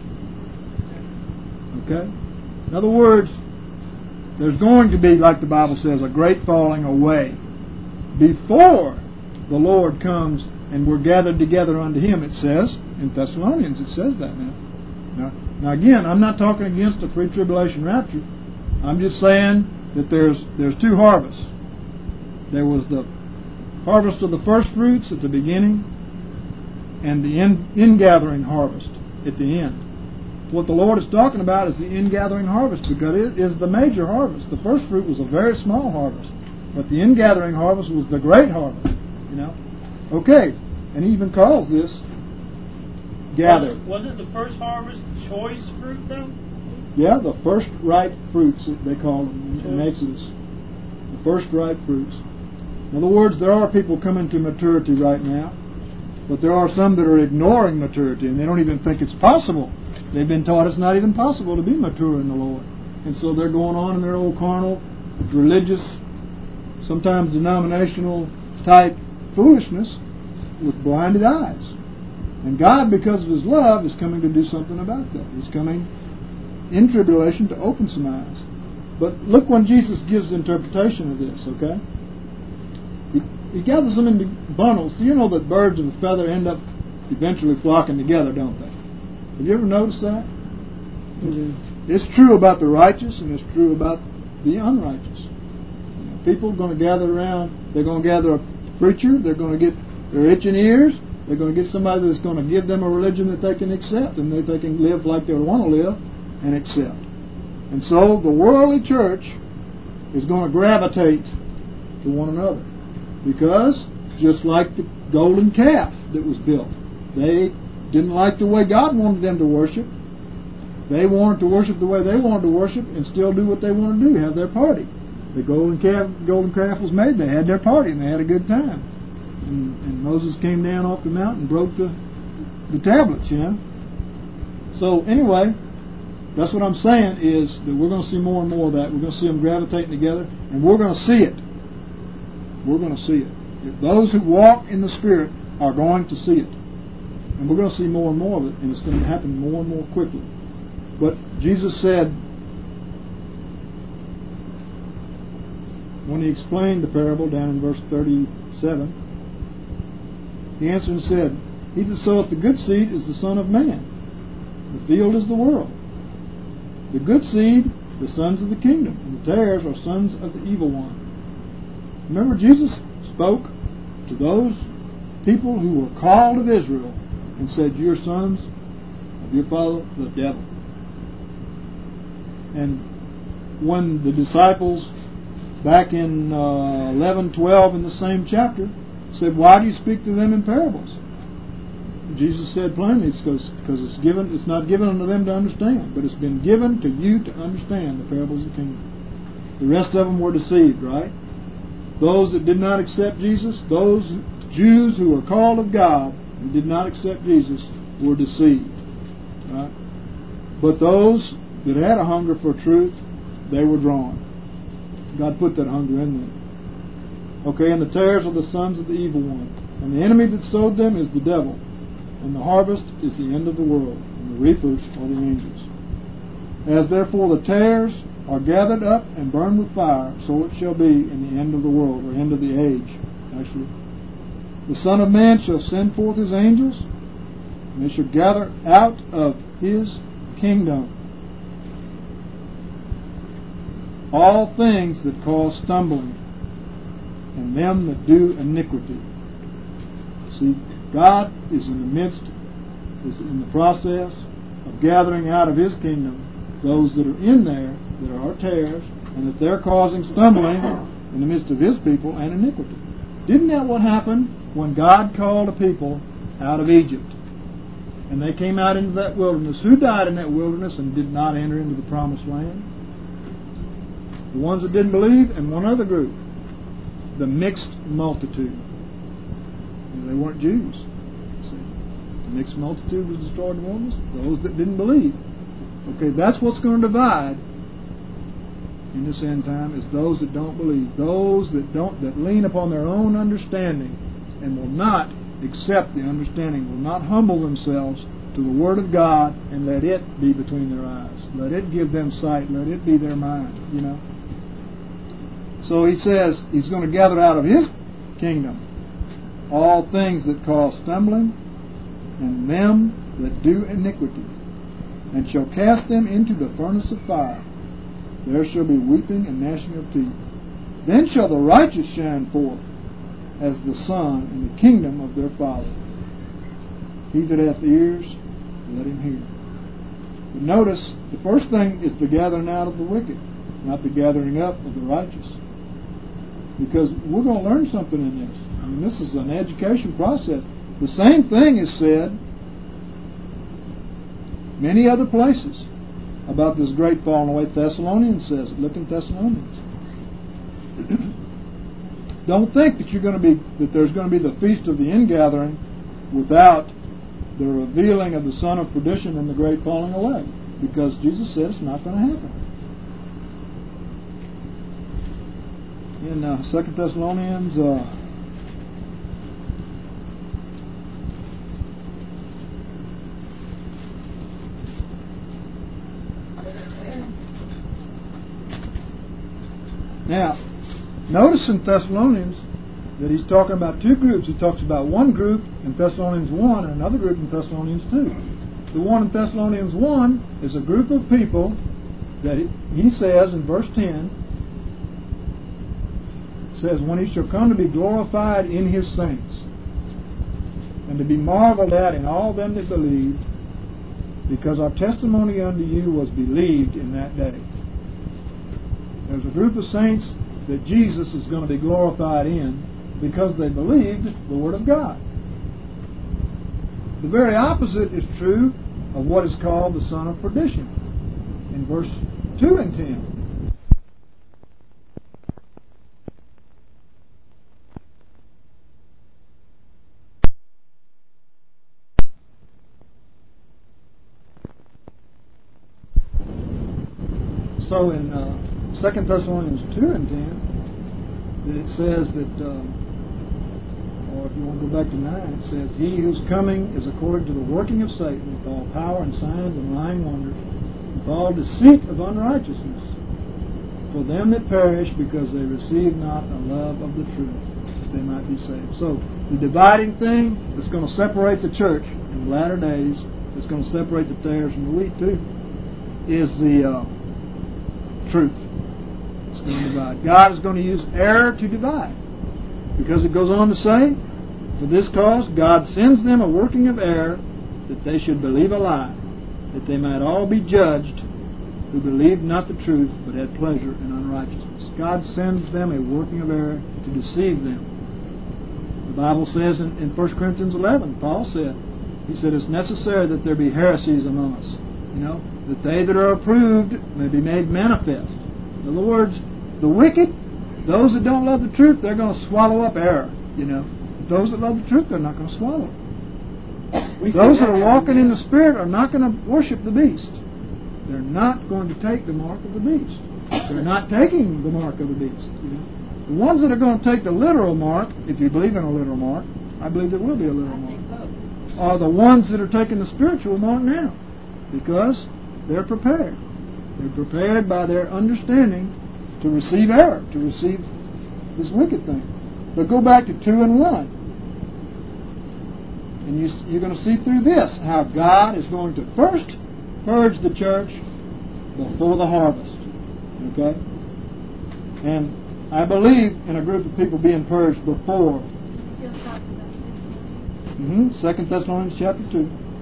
Okay? In other words, there's going to be, like the Bible says, a great falling away before the Lord comes and we're gathered together unto Him, it says. In Thessalonians, it says that now again, I'm not talking against the pre-tribulation rapture. I'm just saying that there's two harvests. There was the harvest of the first fruits at the beginning and the in-gathering harvest at the end. What the Lord is talking about is the in-gathering harvest, because it is the major harvest. The first fruit was a very small harvest, but the in-gathering harvest was the great harvest. Okay, and He even calls this gather. Wasn't the first harvest choice fruit though? Yeah, the first ripe fruits, they call them in Exodus. The first ripe fruits. In other words, there are people coming to maturity right now, but there are some that are ignoring maturity, and they don't even think it's possible. They've been taught it's not even possible to be mature in the Lord. And so they're going on in their old carnal, religious, sometimes denominational type foolishness with blinded eyes. And God, because of His love, is coming to do something about that. He's coming in tribulation to open some eyes. But look when Jesus gives the interpretation of this, okay? He gathers them into bundles. Do you know that birds of a feather end up eventually flocking together, don't they? Have you ever noticed that? Mm-hmm. It's true about the righteous, and it's true about the unrighteous. People are going to gather around. They're going to gather a preacher. They're going to get their itching ears. They're going to get somebody that's going to give them a religion that they can accept and that they can live like they want to live and accept. And so the worldly church is going to gravitate to one another, because just like the golden calf that was built, they didn't like the way God wanted them to worship. They wanted to worship the way they wanted to worship and still do what they wanted to do, have their party. The golden calf was made. They had their party and they had a good time. And Moses came down off the mountain and broke the tablets, So anyway, that's what I'm saying, is that we're going to see more and more of that. We're going to see them gravitating together, and we're going to see it. We're going to see it. Those who walk in the Spirit are going to see it. And we're going to see more and more of it, and it's going to happen more and more quickly. But Jesus said, when He explained the parable down in verse 37, He answered and said, He that soweth the good seed is the Son of Man. The field is the world. The good seed, the sons of the kingdom, and the tares are sons of the evil one. Remember, Jesus spoke to those people who were called of Israel and said, you're sons of your father, the devil. And when the disciples, back in 11:12 in the same chapter, said, why do you speak to them in parables? Jesus said plainly, it's because it's not given unto them to understand, but it's been given to you to understand the parables of the kingdom. The rest of them were deceived, right? Those that did not accept Jesus, those Jews who were called of God and did not accept Jesus, were deceived, right? But those that had a hunger for truth, they were drawn. God put that hunger in them. Okay, and the tares are the sons of the evil one, and the enemy that sowed them is the devil, and the harvest is the end of the world, and the reapers are the angels. As therefore the tares are gathered up and burned with fire, so it shall be in the end of the world, or end of the age, actually. The Son of Man shall send forth His angels, and they shall gather out of His kingdom all things that cause stumbling, and them that do iniquity. See, God is in the process of gathering out of His kingdom those that are in there that are tares, and that they're causing stumbling in the midst of His people and iniquity. Isn't that what happened when God called a people out of Egypt? And they came out into that wilderness. Who died in that wilderness and did not enter into the promised land? The ones that didn't believe, and one other group, the mixed multitude. And they weren't Jews. See? The mixed multitude was destroyed in the wilderness. Those that didn't believe. Okay, that's what's going to divide in this end time, is those that don't believe, those that lean upon their own understanding and will not accept the understanding, will not humble themselves to the Word of God and let it be between their eyes. Let it give them sight. Let it be their mind, you know. So he says he's going to gather out of his kingdom all things that cause stumbling and them that do iniquity, and shall cast them into the furnace of fire. There shall be weeping and gnashing of teeth. Then shall the righteous shine forth as the sun in the kingdom of their Father. He that hath ears, let him hear. But notice, the first thing is the gathering out of the wicked, not the gathering up of the righteous. Because we're going to learn something in this. I mean, this is an education process. The same thing is said many other places about this great falling away. Thessalonians says it. Look in Thessalonians. Don't think that there's going to be the feast of the ingathering without the revealing of the son of perdition and the great falling away, because Jesus said it's not going to happen. In 2 Thessalonians now, notice in Thessalonians that he's talking about two groups. He talks about one group in Thessalonians 1 and another group in Thessalonians 2. The one in Thessalonians 1 is a group of people that he says in verse 10, says, when he shall come to be glorified in his saints, and to be marveled at in all them that believed, because our testimony unto you was believed in that day. There's a group of saints that Jesus is going to be glorified in because they believed the Word of God. The very opposite is true of what is called the son of perdition in verse 2 and 10. So in 2 Thessalonians 2 and 10, it says that, or if you want to go back to 9, it says, he whose coming is according to the working of Satan, with all power and signs and lying wonders, with all deceit of unrighteousness, for them that perish, because they receive not the love of the truth, that they might be saved. So the dividing thing that's going to separate the church in the latter days, that's going to separate the tares from the wheat too, is the truth. It's going to divide. God is going to use error to divide, because it goes on to say, for this cause God sends them a working of error, that they should believe a lie, that they might all be judged who believed not the truth, but had pleasure in unrighteousness. God sends them a working of error to deceive them. The Bible says in 1 Corinthians 11, Paul said, he said, it's necessary that there be heresies among us, that they that are approved may be made manifest. In other words, the wicked, those that don't love the truth, they're going to swallow up error. Those that love the truth, they're not going to swallow it. Those that are walking in the Spirit are not going to worship the beast. They're not going to take the mark of the beast. They're not taking the mark of the beast. The ones that are going to take the literal mark, if you believe in a literal mark, I believe there will be a literal mark, are the ones that are taking the spiritual mark now, because they're prepared. They're prepared by their understanding to receive error, to receive this wicked thing. But go back to 2 and 1. And you're going to see through this how God is going to first purge the church before the harvest. Okay? And I believe in a group of people being purged before. Still talking about this. 2 Thessalonians chapter 2.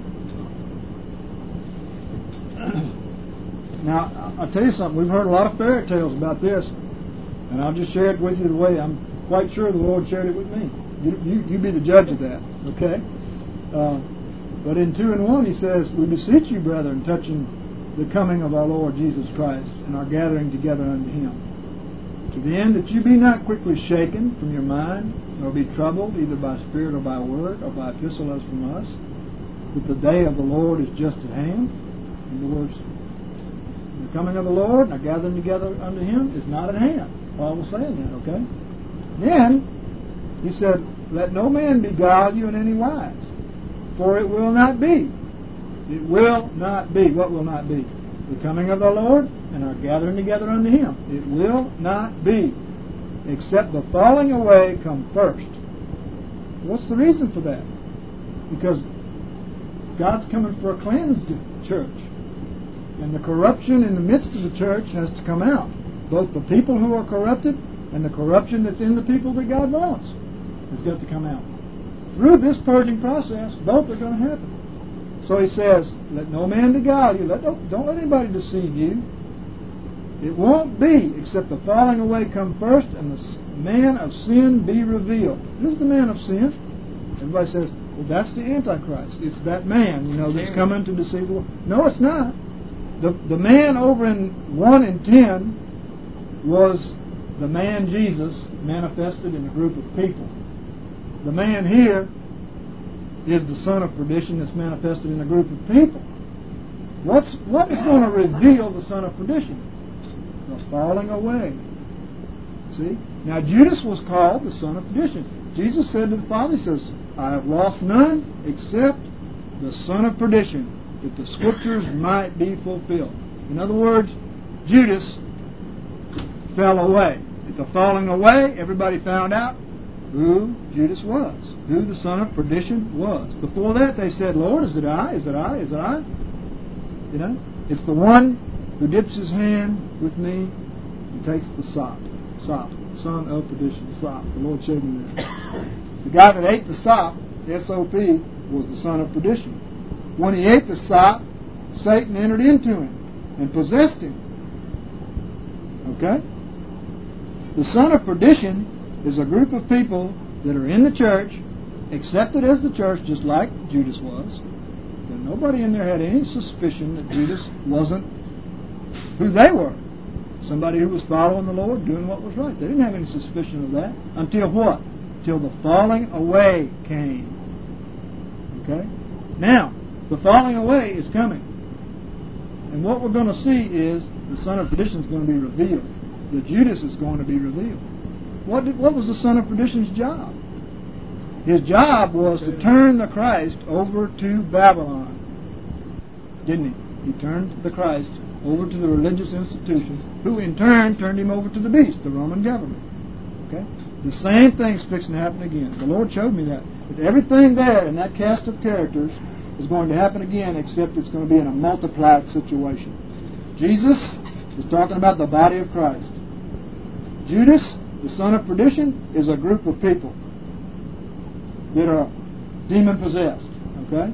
Now, I'll tell you something. We've heard a lot of fairy tales about this, and I'll just share it with you the way I'm quite sure the Lord shared it with me. You be the judge of that, okay? But in 2 and 1, he says, we beseech you, brethren, touching the coming of our Lord Jesus Christ and our gathering together unto Him, to the end that you be not quickly shaken from your mind, nor be troubled either by spirit or by word or by epistle as from us, that the day of the Lord is just at hand. In other words, The coming of the Lord and our gathering together unto Him is not at hand. Paul was saying that, okay? Then, he said, let no man beguile you in any wise, for it will not be. It will not be. What will not be? The coming of the Lord and our gathering together unto Him. It will not be, except the falling away come first. What's the reason for that? Because God's coming for a cleansed church. And the corruption in the midst of the church has to come out. Both the people who are corrupted and the corruption that's in the people that God wants has got to come out. Through this purging process, both are going to happen. So he says, let no man beguile you. Don't let anybody deceive you. It won't be except the falling away come first and the man of sin be revealed. Who's the man of sin? Everybody says, well, that's the Antichrist. It's that man, that's coming to deceive the world. No, it's not. The man over in 1 and 10 was the man Jesus manifested in a group of people. The man here is the son of perdition that's manifested in a group of people. What is going to reveal the son of perdition? The falling away. See? Now Judas was called the son of perdition. Jesus said to the Father, He says, I have lost none except the son of perdition, that the Scriptures might be fulfilled. In other words, Judas fell away. At the falling away, everybody found out who Judas was, who the son of perdition was. Before that, they said, Lord, is it I? Is it I? Is it I? It's the one who dips his hand with me and takes the sop, son of perdition, sop. The Lord showed me that. The guy that ate the sop, S-O-P, was the son of perdition. When he ate the sop, Satan entered into him and possessed him. Okay? The son of perdition is a group of people that are in the church, accepted as the church, just like Judas was. And nobody in there had any suspicion that Judas wasn't who they were. Somebody who was following the Lord, doing what was right. They didn't have any suspicion of that. Until what? Until the falling away came. Okay? Now, the falling away is coming. And what we're going to see is the son of perdition is going to be revealed. The Judas is going to be revealed. What was the son of perdition's job? His job was to turn the Christ over to Babylon. Didn't he? He turned the Christ over to the religious institutions, who in turn turned him over to the beast, the Roman government. Okay? The same thing's fixing to happen again. The Lord showed me that everything there in that cast of characters is going to happen again, except it's going to be in a multiplied situation. Jesus is talking about the body of Christ. Judas, the son of perdition, is a group of people that are demon-possessed. Okay?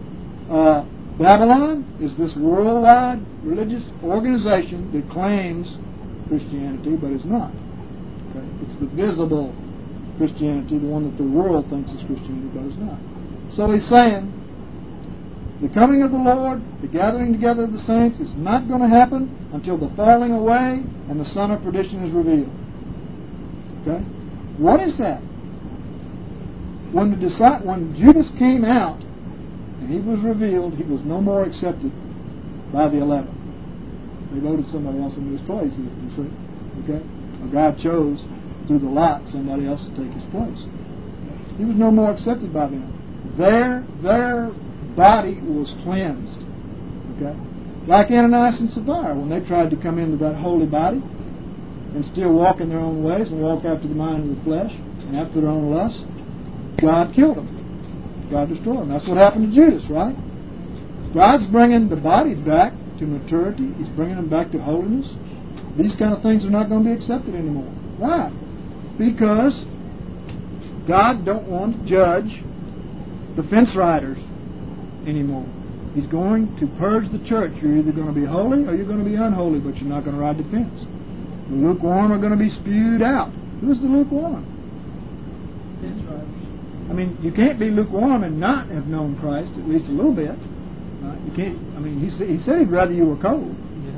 Babylon is this worldwide religious organization that claims Christianity, but is not. Okay? It's the visible Christianity, the one that the world thinks is Christianity, but is not. So he's saying, the coming of the Lord, the gathering together of the saints, is not going to happen until the falling away and the son of perdition is revealed. Okay? What is that? When Judas came out and he was revealed, he was no more accepted by the 11. They voted somebody else into his place, you see. Okay? God chose through the lot somebody else to take his place. He was no more accepted by them. Their body was cleansed. Okay? Like Ananias and Sapphira, when they tried to come into that holy body and still walk in their own ways and walk after the mind of the flesh and after their own lusts, God killed them. God destroyed them. That's what happened to Judas, right? God's bringing the body back to maturity. He's bringing them back to holiness. These kind of things are not going to be accepted anymore. Why? Because God don't want to judge the fence riders anymore. He's going to purge the church. You're either going to be holy or you're going to be unholy, but you're not going to ride the fence. The lukewarm are going to be spewed out. Who's the lukewarm? Fence riders. I mean, you can't be lukewarm and not have known Christ, at least a little bit. You can't. I mean, he said he'd rather you were cold.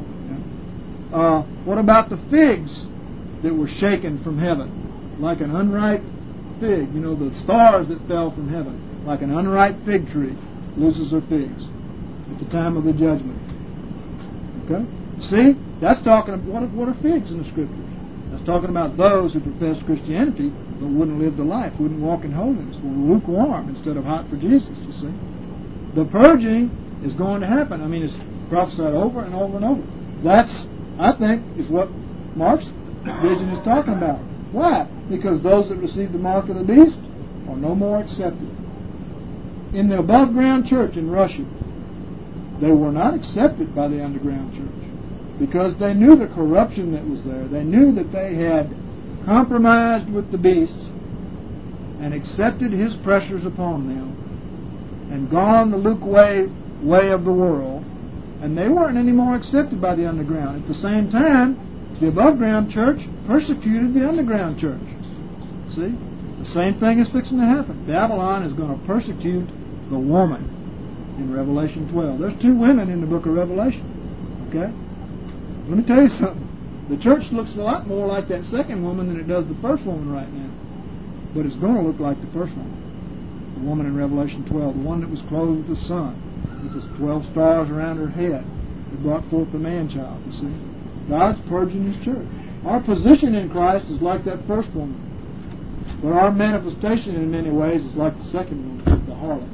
Yeah. What about the figs that were shaken from heaven, like an unripe fig? You know, the stars that fell from heaven, like an unripe fig tree loses her figs at the time of the judgment. Okay. See, that's talking about what are figs in the Scriptures? That's talking about those who profess Christianity but wouldn't live the life, wouldn't walk in holiness, were lukewarm instead of hot for Jesus, you see. The purging is going to happen. I mean, it's prophesied over and over and over. That's, I think, is what Mark's vision is talking about. Why? Because those that receive the mark of the beast are no more accepted. In the above-ground church in Russia, they were not accepted by the underground church because they knew the corruption that was there. They knew that they had compromised with the beast and accepted his pressures upon them and gone the Luke way of the world, and they weren't any more accepted by the underground. At the same time, the above-ground church persecuted the underground church. See? The same thing is fixing to happen. Babylon is going to persecute the woman in Revelation 12. There's 2 women in the book of Revelation. Okay? Let me tell you something. The church looks a lot more like that second woman than it does the first woman right now. But it's going to look like the first woman. The woman in Revelation 12. The one that was clothed with the sun, with the 12 stars around her head, that brought forth the man-child, you see. God's purging His church. Our position in Christ is like that first woman. But our manifestation in many ways is like the second woman, the harlot.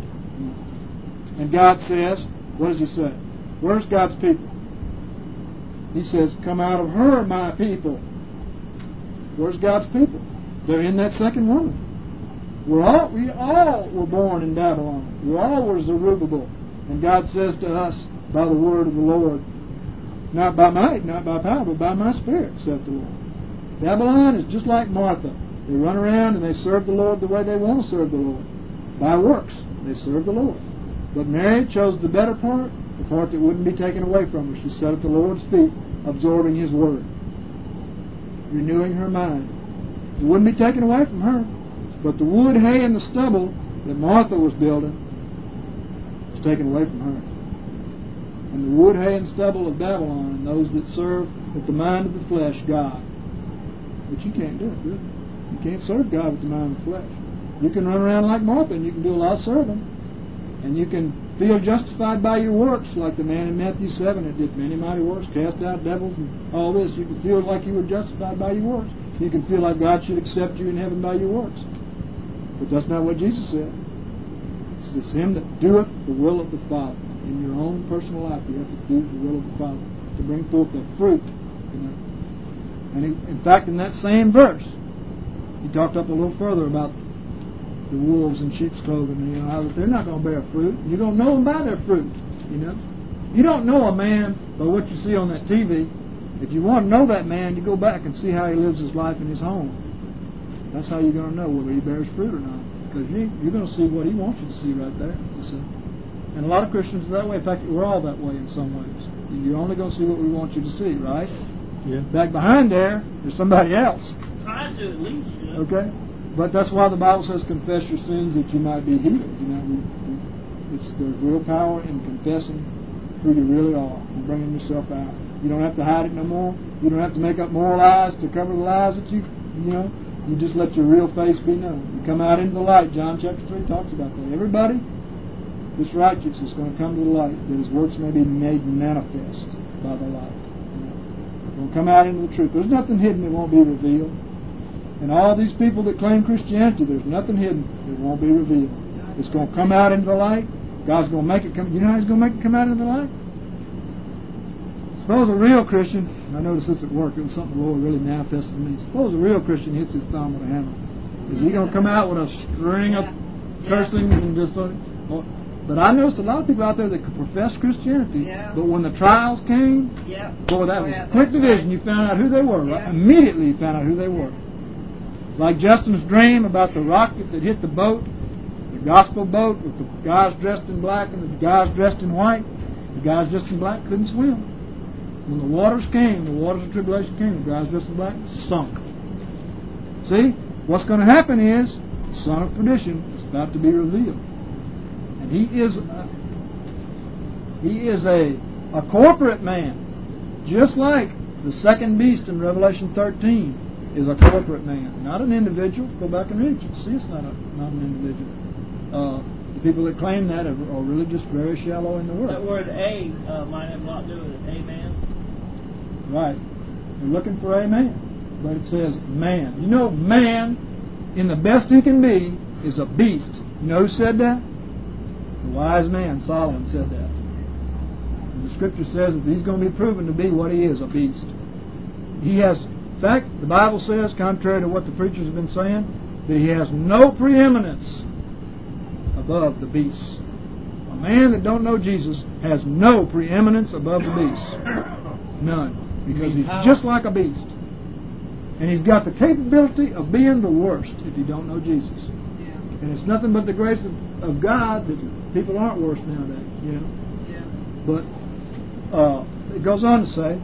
And God says, what does He say? Where's God's people? He says, come out of her, my people. Where's God's people? They're in that second woman. We all were born in Babylon. We all were Zerubbabel. And God says to us, by the word of the Lord, not by might, not by power, but by my Spirit, saith the Lord. Babylon is just like Martha. They run around and they serve the Lord the way they want to serve the Lord. By works, they serve the Lord. But Mary chose the better part, the part that wouldn't be taken away from her. She sat at the Lord's feet, absorbing His Word, renewing her mind. It wouldn't be taken away from her. But the wood, hay, and the stubble that Martha was building was taken away from her. And the wood, hay, and stubble of Babylon, and those that serve with the mind of the flesh, God. But you can't do it, do you? You can't serve God with the mind of the flesh. You can run around like Martha, and you can do a lot of serving. And you can feel justified by your works, like the man in Matthew 7 that did many mighty works, cast out devils, and all this. You can feel like you were justified by your works. You can feel like God should accept you in heaven by your works. But that's not what Jesus said. It's Him that doeth the will of the Father. In your own personal life, you have to do the will of the Father to bring forth the fruit. You know? And in fact, in that same verse, He talked up a little further about the wolves in sheep's clothing, you know, how they're not going to bear fruit. You're going to know them by their fruit, you know. You don't know a man by what you see on that TV. If you want to know that man, you go back and see how he lives his life in his home. That's how you're going to know whether he bears fruit or not, because you're going to see what he wants you to see right there, you see. And a lot of Christians are that way. In fact, we're all that way in some ways. You're only going to see what we want you to see, right? Yeah. Back behind there's somebody else. Try to at least, you know. Okay? But that's why the Bible says confess your sins that you might be healed. You know, there's real power in confessing who you really are and bringing yourself out. You don't have to hide it no more. You don't have to make up more lies to cover the lies that you know. You just let your real face be known. You come out into the light. John chapter 3 talks about that. Everybody that's righteous is going to come to the light, that his works may be made manifest by the light. They're going to come out into the truth. There's nothing hidden that won't be revealed. And all these people that claim Christianity, there's nothing hidden that won't be revealed. It's going to come out into the light. God's going to make it come. You know how He's going to make it come out into the light? Suppose a real Christian, I noticed this at work, it was something the Lord really manifested to me. Suppose a real Christian hits his thumb with a hammer. Is he going to come out with a string of cursing and just but I noticed a lot of people out there that could profess Christianity, but when the trials came, boy, that was quick division. You found out who they were. Right? Immediately you found out who they were. Like Justin's dream about the rocket that hit the boat, the gospel boat with the guys dressed in black and the guys dressed in white. The guys dressed in black couldn't swim. When the waters came, the waters of tribulation came, the guys dressed in black sunk. See? What's going to happen is the son of perdition is about to be revealed. And he is a corporate man, just like the second beast in Revelation 13. Is a corporate man, not an individual. Go back and read it. You can see it's not an individual. The people that claim that are really just very shallow in the word. That word "a" might have a lot to do with it. Amen. Right. You're looking for a man. But it says man. You know, man, in the best he can be, is a beast. You know who said that? The wise man, Solomon, said that. And the Scripture says that he's going to be proven to be what he is, a beast. He has, in fact, the Bible says, contrary to what the preachers have been saying, that he has no preeminence above the beasts. A man that don't know Jesus has no preeminence above the beasts. None. Because he's just like a beast. And he's got the capability of being the worst if you don't know Jesus. Yeah. And it's nothing but the grace of God that people aren't worse nowadays, you know. Yeah. But it goes on to say,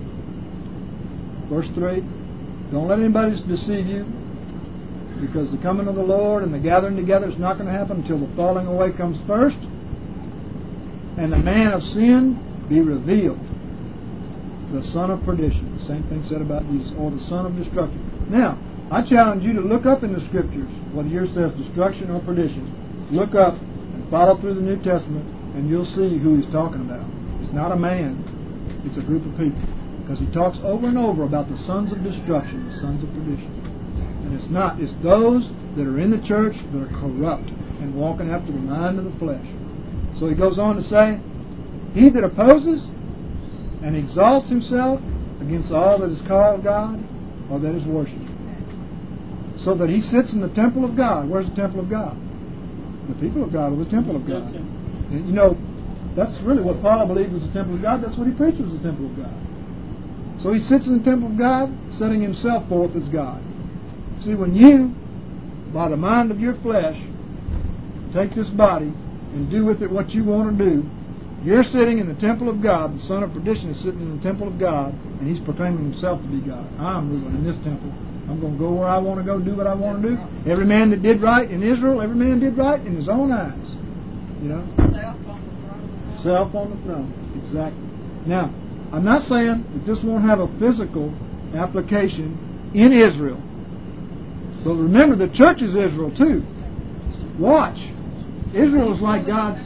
verse 3, don't let anybody deceive you, because the coming of the Lord and the gathering together is not going to happen until the falling away comes first, and the man of sin be revealed, the son of perdition. The same thing said about Jesus, or the son of destruction. Now, I challenge you to look up in the Scriptures, whether yours says destruction or perdition. Look up and follow through the New Testament, and you'll see who he's talking about. It's not a man, it's a group of people. Because he talks over and over about the sons of destruction, the sons of perdition. And it's not. It's those that are in the church that are corrupt and walking after the mind of the flesh. So he goes on to say, he that opposes and exalts himself against all that is called God or that is worshipped. So that he sits in the temple of God. Where's the temple of God? The people of God are the temple of God. And you know, that's really what Paul believed was the temple of God. That's what he preached was the temple of God. So he sits in the temple of God, setting himself forth as God. See, when you, by the mind of your flesh, take this body and do with it what you want to do, you're sitting in the temple of God. The son of perdition is sitting in the temple of God, and he's proclaiming himself to be God. I'm ruling in this temple. I'm going to go where I want to go, do what I want to do. Every man that did right in Israel, every man did right in his own eyes. You know? Self on the throne. Exactly. Now, I'm not saying that this won't have a physical application in Israel. But remember, the church is Israel too. Watch. Israel is like God's...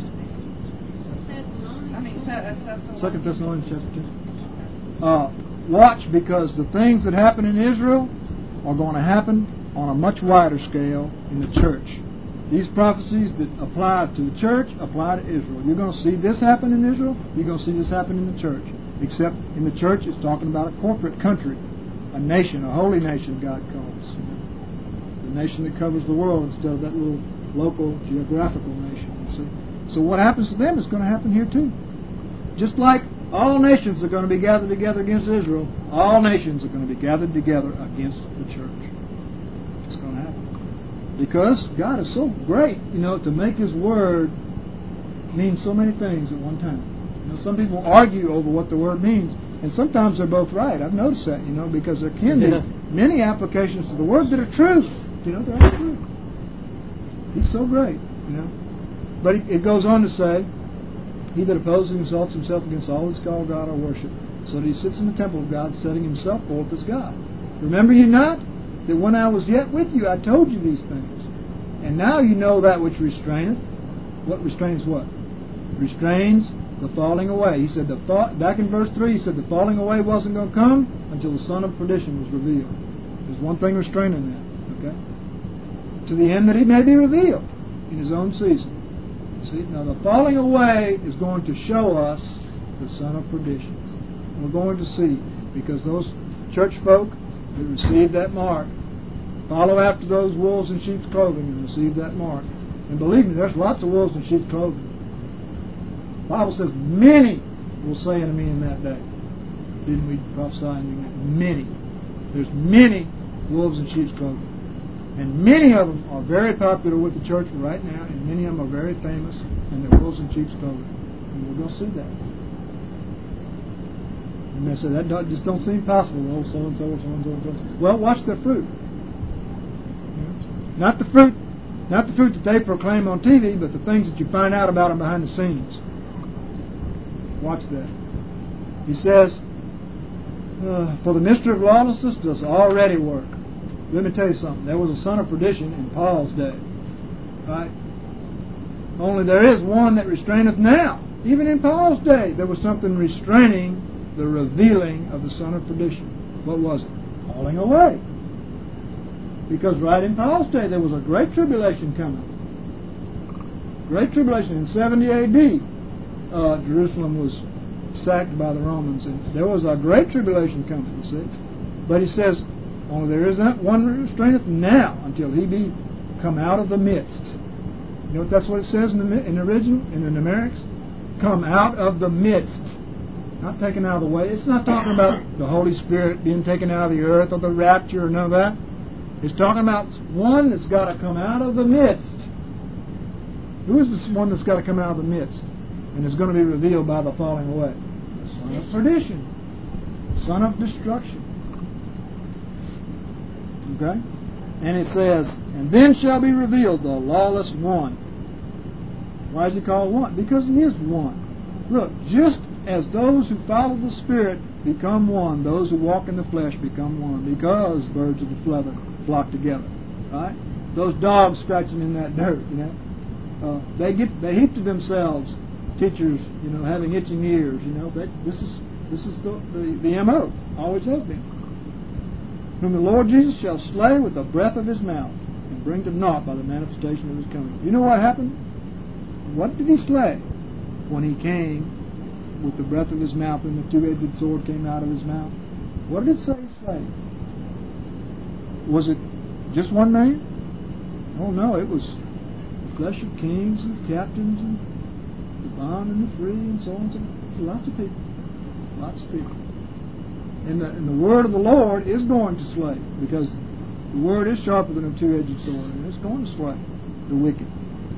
2 Thessalonians chapter 2. Watch, because the things that happen in Israel are going to happen on a much wider scale in the church. These prophecies that apply to the church apply to Israel. You're going to see this happen in Israel. You're going to see this happen in the church. Except in the church, it's talking about a corporate country, a nation, a holy nation, God calls. The nation that covers the world instead of that little local geographical nation. So what happens to them is going to happen here too. Just like all nations are going to be gathered together against Israel, all nations are going to be gathered together against the church. It's going to happen. Because God is so great, you know, to make His Word mean so many things at one time. You know, some people argue over what the Word means, and sometimes they're both right. I've noticed that, you know, because there can be many applications to the Word that are truth. You know, they're true. He's so great, you know. But it goes on to say, he that opposes and exalts himself against all that is called God or worship, so that he sits in the temple of God, setting himself forth as God. Remember you not that when I was yet with you, I told you these things. And now you know that which restraineth. What restrains what? Restrains the falling away. He said, back in verse 3, he said the falling away wasn't going to come until the son of perdition was revealed. There's one thing restraining that. Okay? To the end that he may be revealed in his own season. See, now the falling away is going to show us the son of perdition. We're going to see, because those church folk that receive that mark follow after those wolves in sheep's clothing and receive that mark. And believe me, there's lots of wolves in sheep's clothing. The Bible says, many will say unto me in that day. Didn't we prophesy in that? Many. There's many wolves in sheep's clothing. And many of them are very popular with the church right now, and many of them are very famous, and they're wolves in sheep's clothing. And we're going to see that. And they say, that just don't seem possible. Oh, so-and-so, so-and-so, so-and-so. Well, watch their fruit. Not the fruit that they proclaim on TV, but the things that you find out about them behind the scenes. Watch that. He says, for the mystery of lawlessness does already work. Let me tell you something. There was a son of perdition in Paul's day. Right? Only there is one that restraineth now. Even in Paul's day, there was something restraining the revealing of the son of perdition. What was it? Falling away. Because right in Paul's day there was a great tribulation coming. Great tribulation. In 70 A.D. Jerusalem was sacked by the Romans, and there was a great tribulation coming, you see. But he says, only there is not one restraineth now until he be come out of the midst. You know what that's what it says in the original, in the Numerics? Come out of the midst. Not taken out of the way. It's not talking about the Holy Spirit being taken out of the earth or the rapture or none of that. It's talking about one that's got to come out of the midst. Who is this one that's got to come out of the midst and is going to be revealed by the falling away? The son of perdition. The son of destruction. Okay? And it says, and then shall be revealed the lawless one. Why is he called one? Because he is one. Look, just as those who follow the Spirit become one, those who walk in the flesh become one, because birds of the feather flock together. Right? Those dogs scratching in that dirt, you know. They heap to themselves teachers, you know, having itching ears, you know. This is the MO. Always has been. Whom the Lord Jesus shall slay with the breath of his mouth and bring to naught by the manifestation of his coming. You know what happened? What did he slay? When he came with the breath of his mouth and the two-edged sword came out of his mouth. What did it say he slayed? Was it just one man? Oh no, it was the flesh of kings and captains and the bond and the free and so on and so on. Lots of people. Lots of people. And the word of the Lord is going to slay, because the word is sharper than a two-edged sword, and it's going to slay the wicked.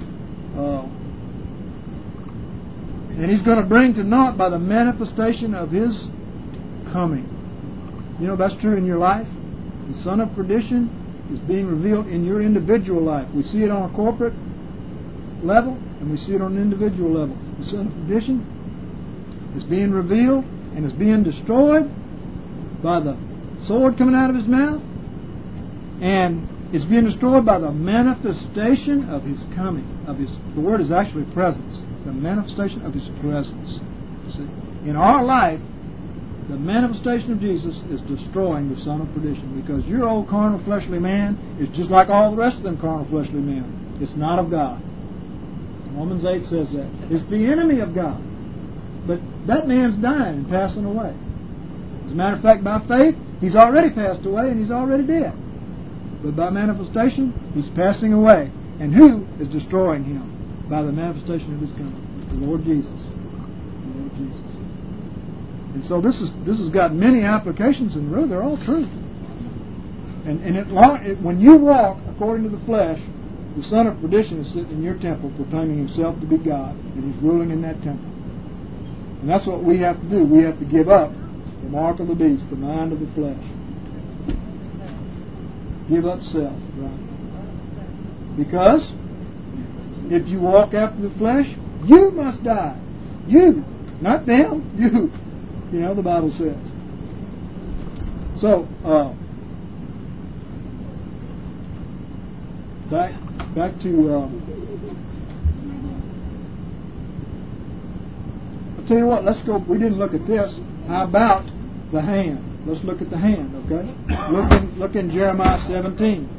And he's going to bring to naught by the manifestation of his coming. You know, that's true in your life. The son of perdition is being revealed in your individual life. We see it on a corporate level, and we see it on an individual level. The son of perdition is being revealed and is being destroyed by the sword coming out of his mouth, and it's being destroyed by the manifestation of his coming. The word is actually presence. The manifestation of his presence. See? In our life, the manifestation of Jesus is destroying the son of perdition, because your old carnal fleshly man is just like all the rest of them carnal fleshly men. It's not of God. Romans 8 says that. It's the enemy of God. But that man's dying and passing away. As a matter of fact, by faith, he's already passed away and he's already dead. But by manifestation, he's passing away. And who is destroying him? By the manifestation of his coming. The Lord Jesus. The Lord Jesus. And so this has got many applications, and really they're all true. And when you walk according to the flesh, the son of perdition is sitting in your temple proclaiming himself to be God, and he's ruling in that temple. And that's what we have to do. We have to give up the mark of the beast, the mind of the flesh. Give up self, right? Because if you walk after the flesh, you must die. You, not them. You. You know, the Bible says. So, back to. I'll tell you what. Let's go. We didn't look at this. How about the hand? Let's look at the hand. Okay. Look in Jeremiah 17.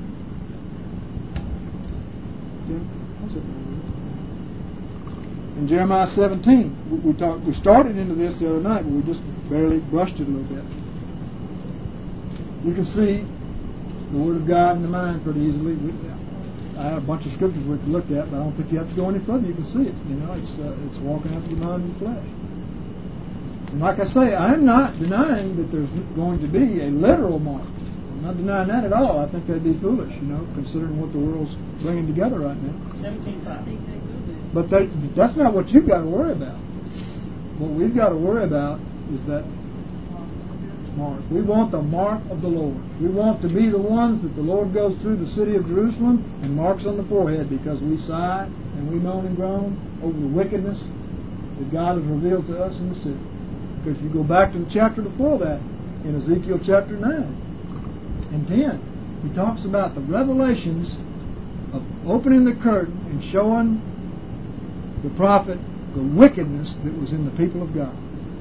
In Jeremiah 17, we started into this the other night, but we just barely brushed it a little bit. You can see the Word of God in the mind pretty easily. I have a bunch of scriptures we can look at, but I don't think you have to go any further. You can see it. You know, it's walking after the mind of the flesh. And like I say, I'm not denying that there's going to be a literal mark. I'm not denying that at all. I think that'd be foolish, you know, considering what the world's bringing together right now. 17:5. But that's not what you've got to worry about. What we've got to worry about is that mark. We want the mark of the Lord. We want to be the ones that the Lord goes through the city of Jerusalem and marks on the forehead, because we sigh and we moan and groan over the wickedness that God has revealed to us in the city. Because you go back to the chapter before that, in Ezekiel chapter 9 and 10, he talks about the revelations of opening the curtain and showing the prophet the wickedness that was in the people of God.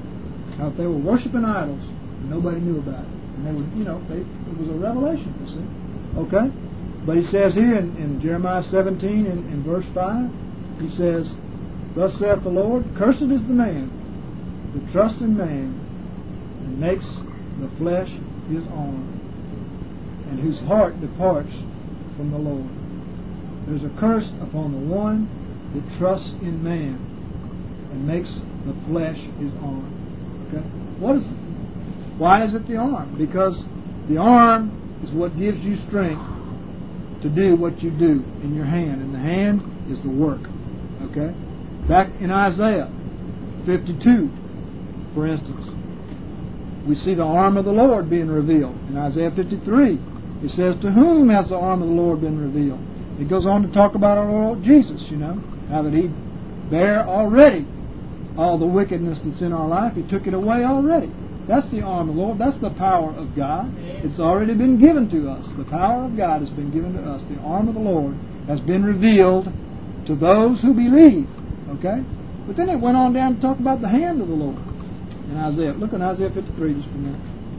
Now, if they were worshiping idols, and nobody knew about it, and they would, it was a revelation, you see. Okay? But he says here in Jeremiah 17 in verse 5, he says, "Thus saith the Lord, cursed is the man that trusts in man and makes the flesh his arm, and whose heart departs from the Lord." There's a curse upon the one that trusts in man and makes the flesh his arm. Okay? Why is it the arm? Because the arm is what gives you strength to do what you do in your hand, and the hand is the work. Okay? Back in Isaiah 52, for instance, we see the arm of the Lord being revealed. In Isaiah 53, it says, "To whom has the arm of the Lord been revealed?" It goes on to talk about our Lord Jesus, how that He bare already all the wickedness that's in our life. He took it away already. That's the arm of the Lord. That's the power of God. It's already been given to us. The power of God has been given to us. The arm of the Lord has been revealed to those who believe. Okay? But then it went on down to talk about the hand of the Lord in Isaiah. Look at Isaiah 53 just for a minute.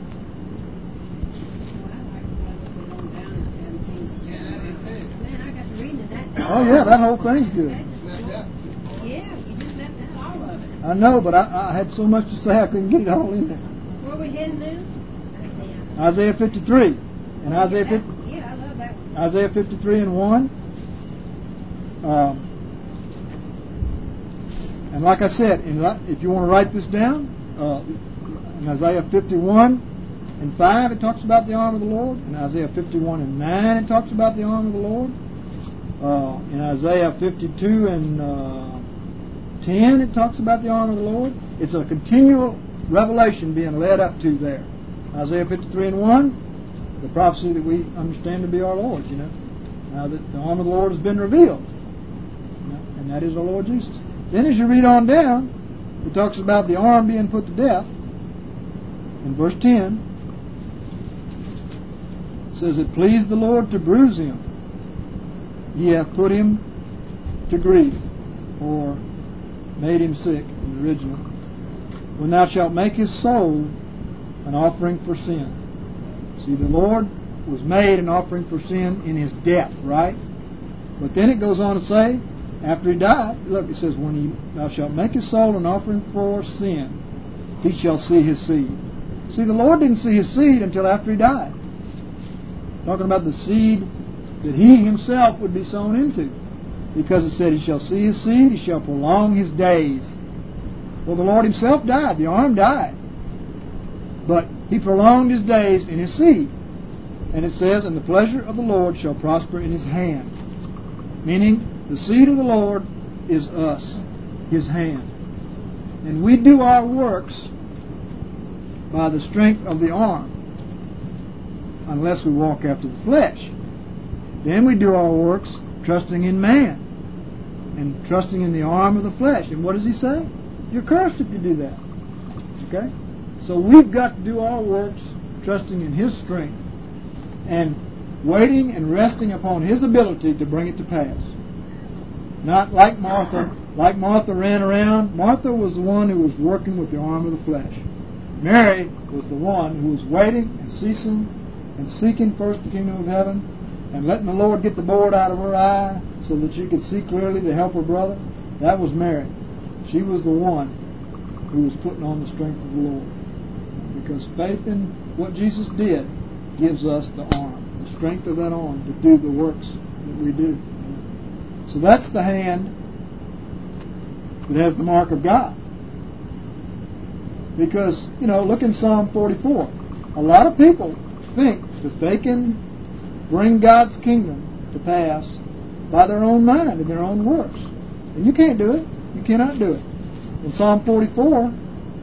Oh yeah, that whole thing's good. Yeah, you just left out all of it. I know, but I had so much to say I couldn't get it all in there. Where are we heading now? Isaiah 53. And Isaiah 50, yeah, I love that one. Isaiah 53 and 1. And like I said, if you want to write this down, in Isaiah 51 and 5 it talks about the arm of the Lord. In Isaiah 51 and 9 it talks about the arm of the Lord. In Isaiah 52 and 10 it talks about the arm of the Lord. It's a continual revelation being led up to there. Isaiah 53 and 1, the prophecy that we understand to be our Lord, Now that the arm of the Lord has been revealed, and that is our Lord Jesus. Then as you read on down, it talks about the arm being put to death. In verse 10, it says, "It pleased the Lord to bruise him. He hath put him to grief," or made him sick in the original. "When thou shalt make his soul an offering for sin." See, the Lord was made an offering for sin in his death, right? But then it goes on to say, after he died, look, it says, "When thou shalt make his soul an offering for sin, he shall see his seed." See, the Lord didn't see his seed until after he died. Talking about the seed that he himself would be sown into. Because it said, "He shall see his seed, he shall prolong his days." Well, the Lord himself died. The arm died. But he prolonged his days in his seed. And it says, "And the pleasure of the Lord shall prosper in his hand." Meaning, the seed of the Lord is us, his hand. And we do our works by the strength of the arm, unless we walk after the flesh. Then we do our works trusting in man and trusting in the arm of the flesh. And what does he say? You're cursed if you do that. Okay? So we've got to do our works trusting in his strength and waiting and resting upon his ability to bring it to pass. Not like Martha. Like Martha ran around. Martha was the one who was working with the arm of the flesh. Mary was the one who was waiting and ceasing and seeking first the kingdom of heaven and letting the Lord get the board out of her eye so that she could see clearly to help her brother. That was Mary. She was the one who was putting on the strength of the Lord. Because faith in what Jesus did gives us the arm, the strength of that arm to do the works that we do. So that's the hand that has the mark of God. Because, look in Psalm 44. A lot of people think that they can bring God's kingdom to pass by their own mind and their own works. And you can't do it. You cannot do it. In Psalm 44,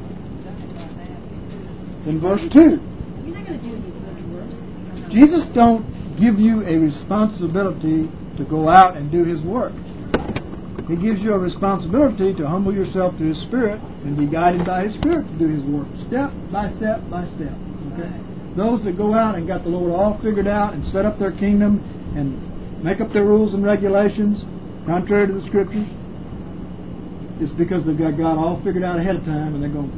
in verse 2, You're not going to do any good works. Jesus don't give you a responsibility to go out and do his work. He gives you a responsibility to humble yourself to his Spirit and be guided by his Spirit to do his work, step by step by step. Okay? Those that go out and got the Lord all figured out and set up their kingdom and make up their rules and regulations contrary to the Scriptures, it's because they've got God all figured out ahead of time and they're going to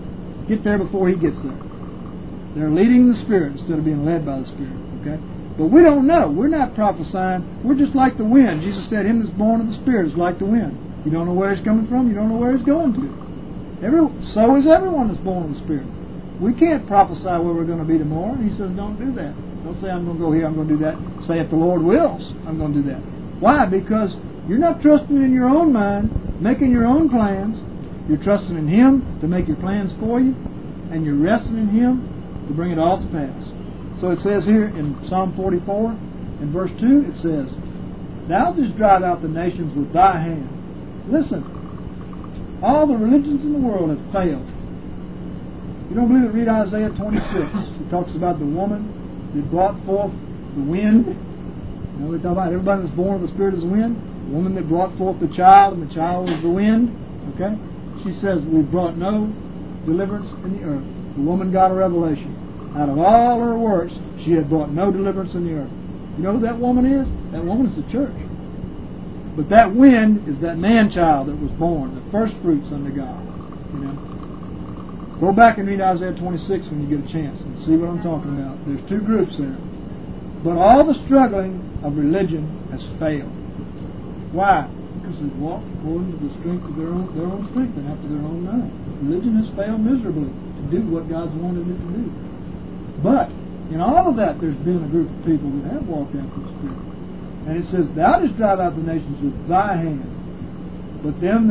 get there before he gets there. They're leading the Spirit instead of being led by the Spirit. Okay? But we don't know. We're not prophesying. We're just like the wind. Jesus said, him that's born of the Spirit is like the wind. You don't know where he's coming from. You don't know where he's going to. So is everyone that's born of the Spirit. We can't prophesy where we're going to be tomorrow. He says, don't do that. Don't say, I'm going to go here, I'm going to do that. Say, if the Lord wills, I'm going to do that. Why? Because you're not trusting in your own mind, making your own plans. You're trusting in Him to make your plans for you, and you're resting in Him to bring it all to pass. So it says here in Psalm 44, in verse 2, it says, Thou didst drive out the nations with thy hand. Listen, all the religions in the world have failed. You don't believe it? Read Isaiah 26. It talks about the woman that brought forth the wind. You know, we talk about everybody that's born of the Spirit is the wind. The woman that brought forth the child, and the child was the wind. Okay? She says, we've brought no deliverance in the earth. The woman got a revelation. Out of all her works, she had brought no deliverance in the earth. You know who that woman is? That woman is the church. But that wind is that man-child that was born, the first fruits unto God. You know? Go back and read Isaiah 26 when you get a chance and see what I'm talking about. There's two groups there. But all the struggling of religion has failed. Why? Because they've walked according to the strength of their own strength and after their own mind. Religion has failed miserably to do what God's wanted it to do. But in all of that, there's been a group of people that have walked after the Spirit. And it says, Thou didst drive out the nations with thy hand, but them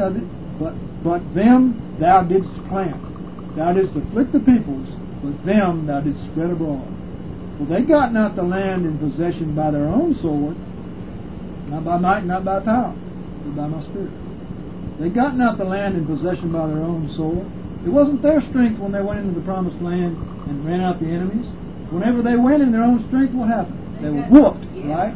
thou didst plant. Thou didst afflict the peoples, but them thou didst spread abroad. For they got not the land in possession by their own sword, not by might, not by power, but by my Spirit. They got not the land in possession by their own sword. It wasn't their strength when they went into the promised land and ran out the enemies. Whenever they went in their own strength, what happened? They were whooped, right?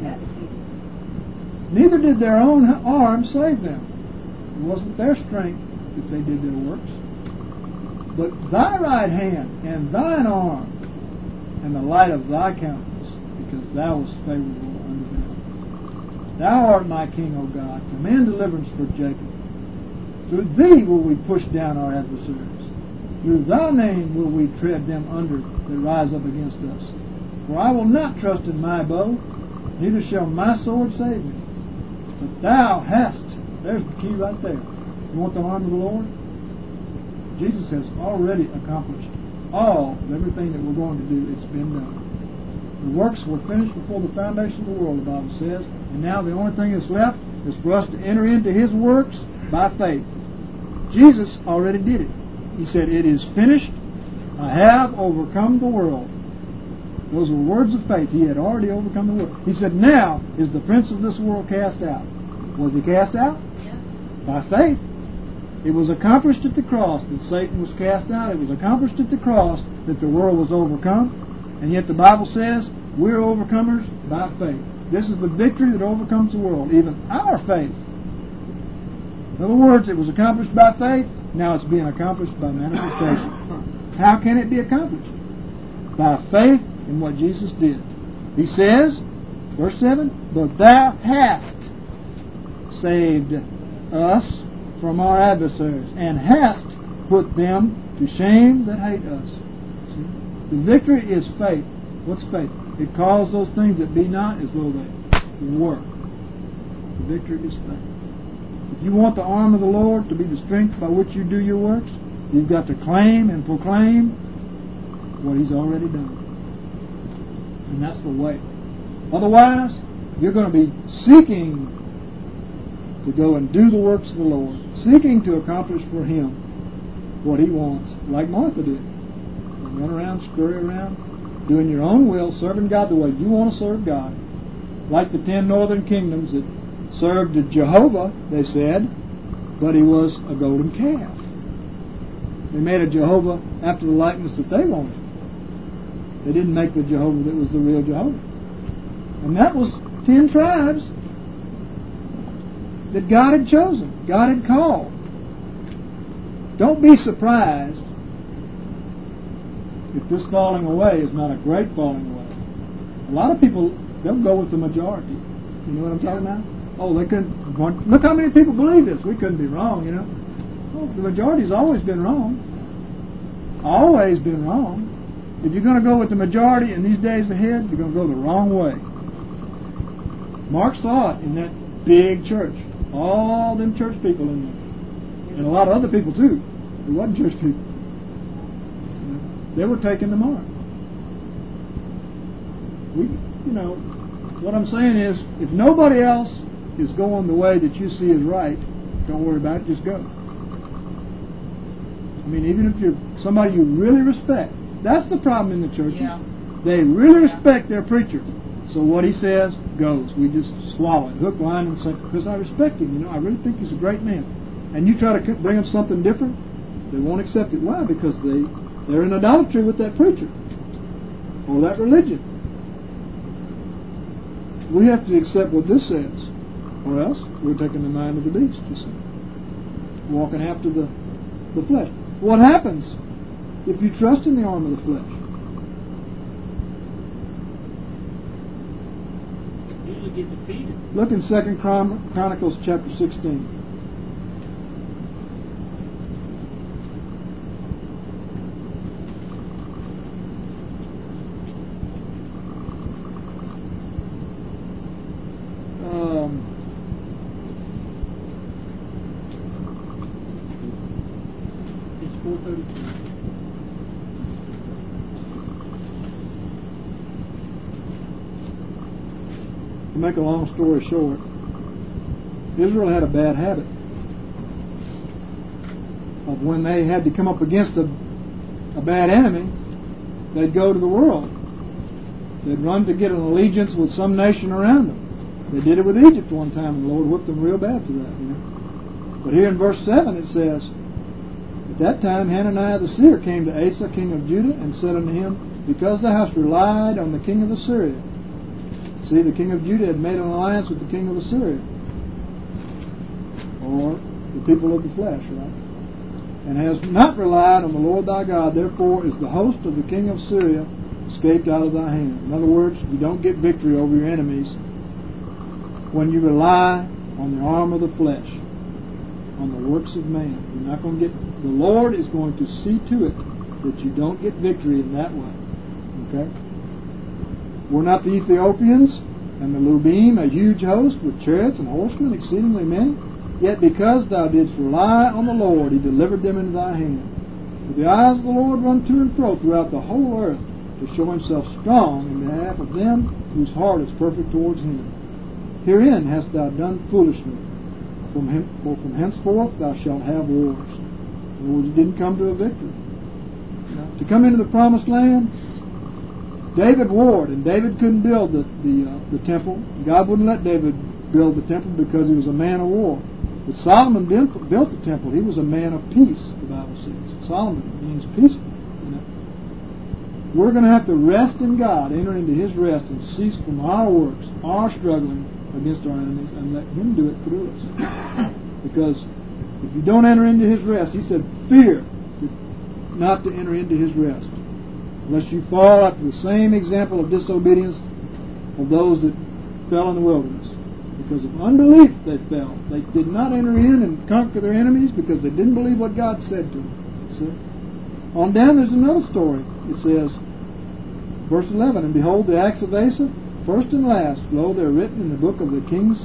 Neither did their own arm save them. It wasn't their strength if they did their works. But thy right hand and thine arm and the light of thy countenance, because thou wast favorable unto them. Thou art my King, O God. Command deliverance for Jacob. Through thee will we push down our adversaries. Through thy name will we tread them under that rise up against us. For I will not trust in my bow, neither shall my sword save me. But thou hast, there's the key right there. You want the arm of the Lord? Jesus has already accomplished all of everything that we're going to do. It's been done. The works were finished before the foundation of the world, the Bible says. And now the only thing that's left is for us to enter into His works by faith. Jesus already did it. He said, It is finished. I have overcome the world. Those were words of faith. He had already overcome the world. He said, now is the prince of this world cast out. Was he cast out? Yeah. By faith. It was accomplished at the cross that Satan was cast out. It was accomplished at the cross that the world was overcome. And yet the Bible says we're overcomers by faith. This is the victory that overcomes the world, even our faith. In other words, it was accomplished by faith. Now it's being accomplished by manifestation. How can it be accomplished? By faith in what Jesus did. He says, verse 7, But thou hast saved us from our adversaries, and hast put them to shame that hate us. See? The victory is faith. What's faith? It calls those things that be not as though they were. The victory is faith. If you want the arm of the Lord to be the strength by which you do your works, you've got to claim and proclaim what He's already done. And that's the way. Otherwise, you're going to be seeking to go and do the works of the Lord, seeking to accomplish for Him what He wants, like Martha did. Run around, scurry around, doing your own will, serving God the way you want to serve God. Like the 10 northern kingdoms that served Jehovah, they said, but he was a golden calf. They made a Jehovah after the likeness that they wanted. They didn't make the Jehovah that was the real Jehovah. And that was 10 tribes that God had chosen, God had called. Don't be surprised if this falling away is not a great falling away. A lot of people, they'll go with the majority. You know what I'm talking about? Oh, they couldn't. Look how many people believe this. We couldn't be wrong, you know. Well, the majority's always been wrong. always been wrong. If you're going to go with the majority in these days ahead, you're going to go the wrong way. Mark saw it in that big church. All them church people in there. And a lot of other people too. It wasn't church people. They were taking the mark. What I'm saying is, if nobody else is going the way that you see is right, don't worry about it, just go. I mean, even if you're somebody you really respect, that's the problem in the churches. Yeah. They really respect their preacher. So what he says goes. We just swallow it, hook, line, and sinker. Because I respect him. I really think he's a great man. And you try to bring them something different, they won't accept it. Why? Because they're in idolatry with that preacher or that religion. We have to accept what this says, or else we're taking the mind of the beast, you see. Walking after the flesh. What happens if you trust in the arm of the flesh? Usually get defeated. Look in 2 Chronicles chapter 16. It's 4:32. To make a long story short, Israel had a bad habit of when they had to come up against a bad enemy, they'd go to the world. They'd run to get an allegiance with some nation around them. They did it with Egypt one time, and the Lord whipped them real bad for that. But here in verse 7 it says, at that time Hananiah the seer came to Asa king of Judah and said unto him, because thou hast relied on the king of Assyria. See, the king of Judah had made an alliance with the king of Assyria, or the people of the flesh, right? And has not relied on the Lord thy God, therefore is the host of the king of Syria escaped out of thy hand. In other words, you don't get victory over your enemies when you rely on the arm of the flesh, on the works of man. You're not going to get. The Lord is going to see to it that you don't get victory in that way. Okay? Were not the Ethiopians and the Lubim a huge host with chariots and horsemen exceedingly many? Yet because thou didst rely on the Lord, he delivered them into thy hand. For the eyes of the Lord run to and fro throughout the whole earth to show himself strong in behalf of them whose heart is perfect towards him. Herein hast thou done foolishly, for from henceforth thou shalt have wars. In other words, you didn't come to a victory. To come into the promised land, David warred, and David couldn't build the temple. God wouldn't let David build the temple because he was a man of war. But Solomon built the temple. He was a man of peace, the Bible says. Solomon means peaceful. We're going to have to rest in God, enter into his rest, and cease from our works, our struggling against our enemies, and let him do it through us. Because if you don't enter into his rest, he said, fear not to enter into his rest, unless you fall after the same example of disobedience of those that fell in the wilderness. Because of unbelief they fell. They did not enter in and conquer their enemies because they didn't believe what God said to them. See? On down there's another story. It says, verse 11, and behold the acts of Asa, first and last, lo, they're written in the book of the kings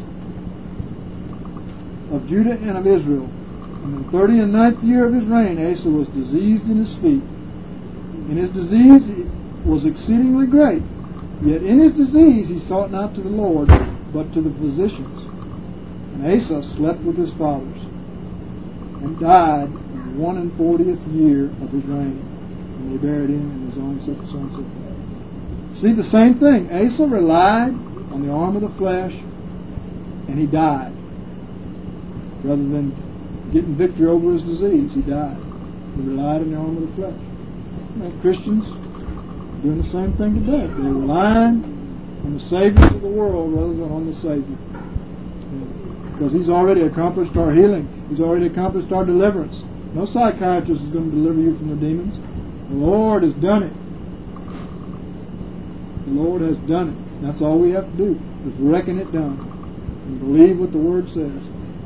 of Judah and of Israel. And in the 39th year of his reign, Asa was diseased in his feet. And his disease was exceedingly great. Yet in his disease he sought not to the Lord, but to the physicians. And Asa slept with his fathers, and died in the 41st year of his reign. And they buried him in his own so and so. See, the same thing. Asa relied on the arm of the flesh, and he died. Rather than getting victory over his disease, he died. He relied on the arm of the flesh. Christians are doing the same thing today. They're relying on the saviors of the world rather than on the Savior. Because he's already accomplished our healing. He's already accomplished our deliverance. No psychiatrist is going to deliver you from the demons. The Lord has done it. The Lord has done it. That's all we have to do, is reckon it done and believe what the Word says.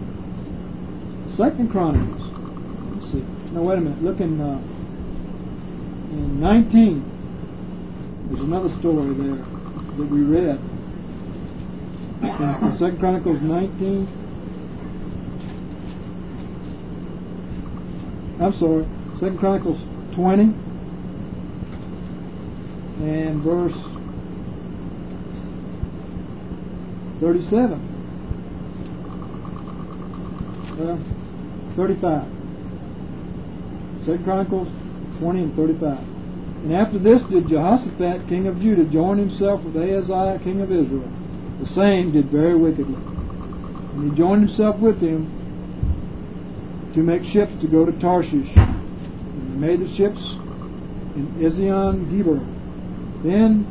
2 Chronicles. Let's see. Now wait a minute. Look in and 19. There's another story there that we read. In 2 Chronicles 19. I'm sorry, 2 Chronicles 20 and verse 37. 35. 2 Chronicles 20 and 35. And after this did Jehoshaphat, king of Judah, join himself with Ahaziah, king of Israel. The same did very wickedly. And he joined himself with him to make ships to go to Tarshish. And they made the ships in Ezion-Geber. Then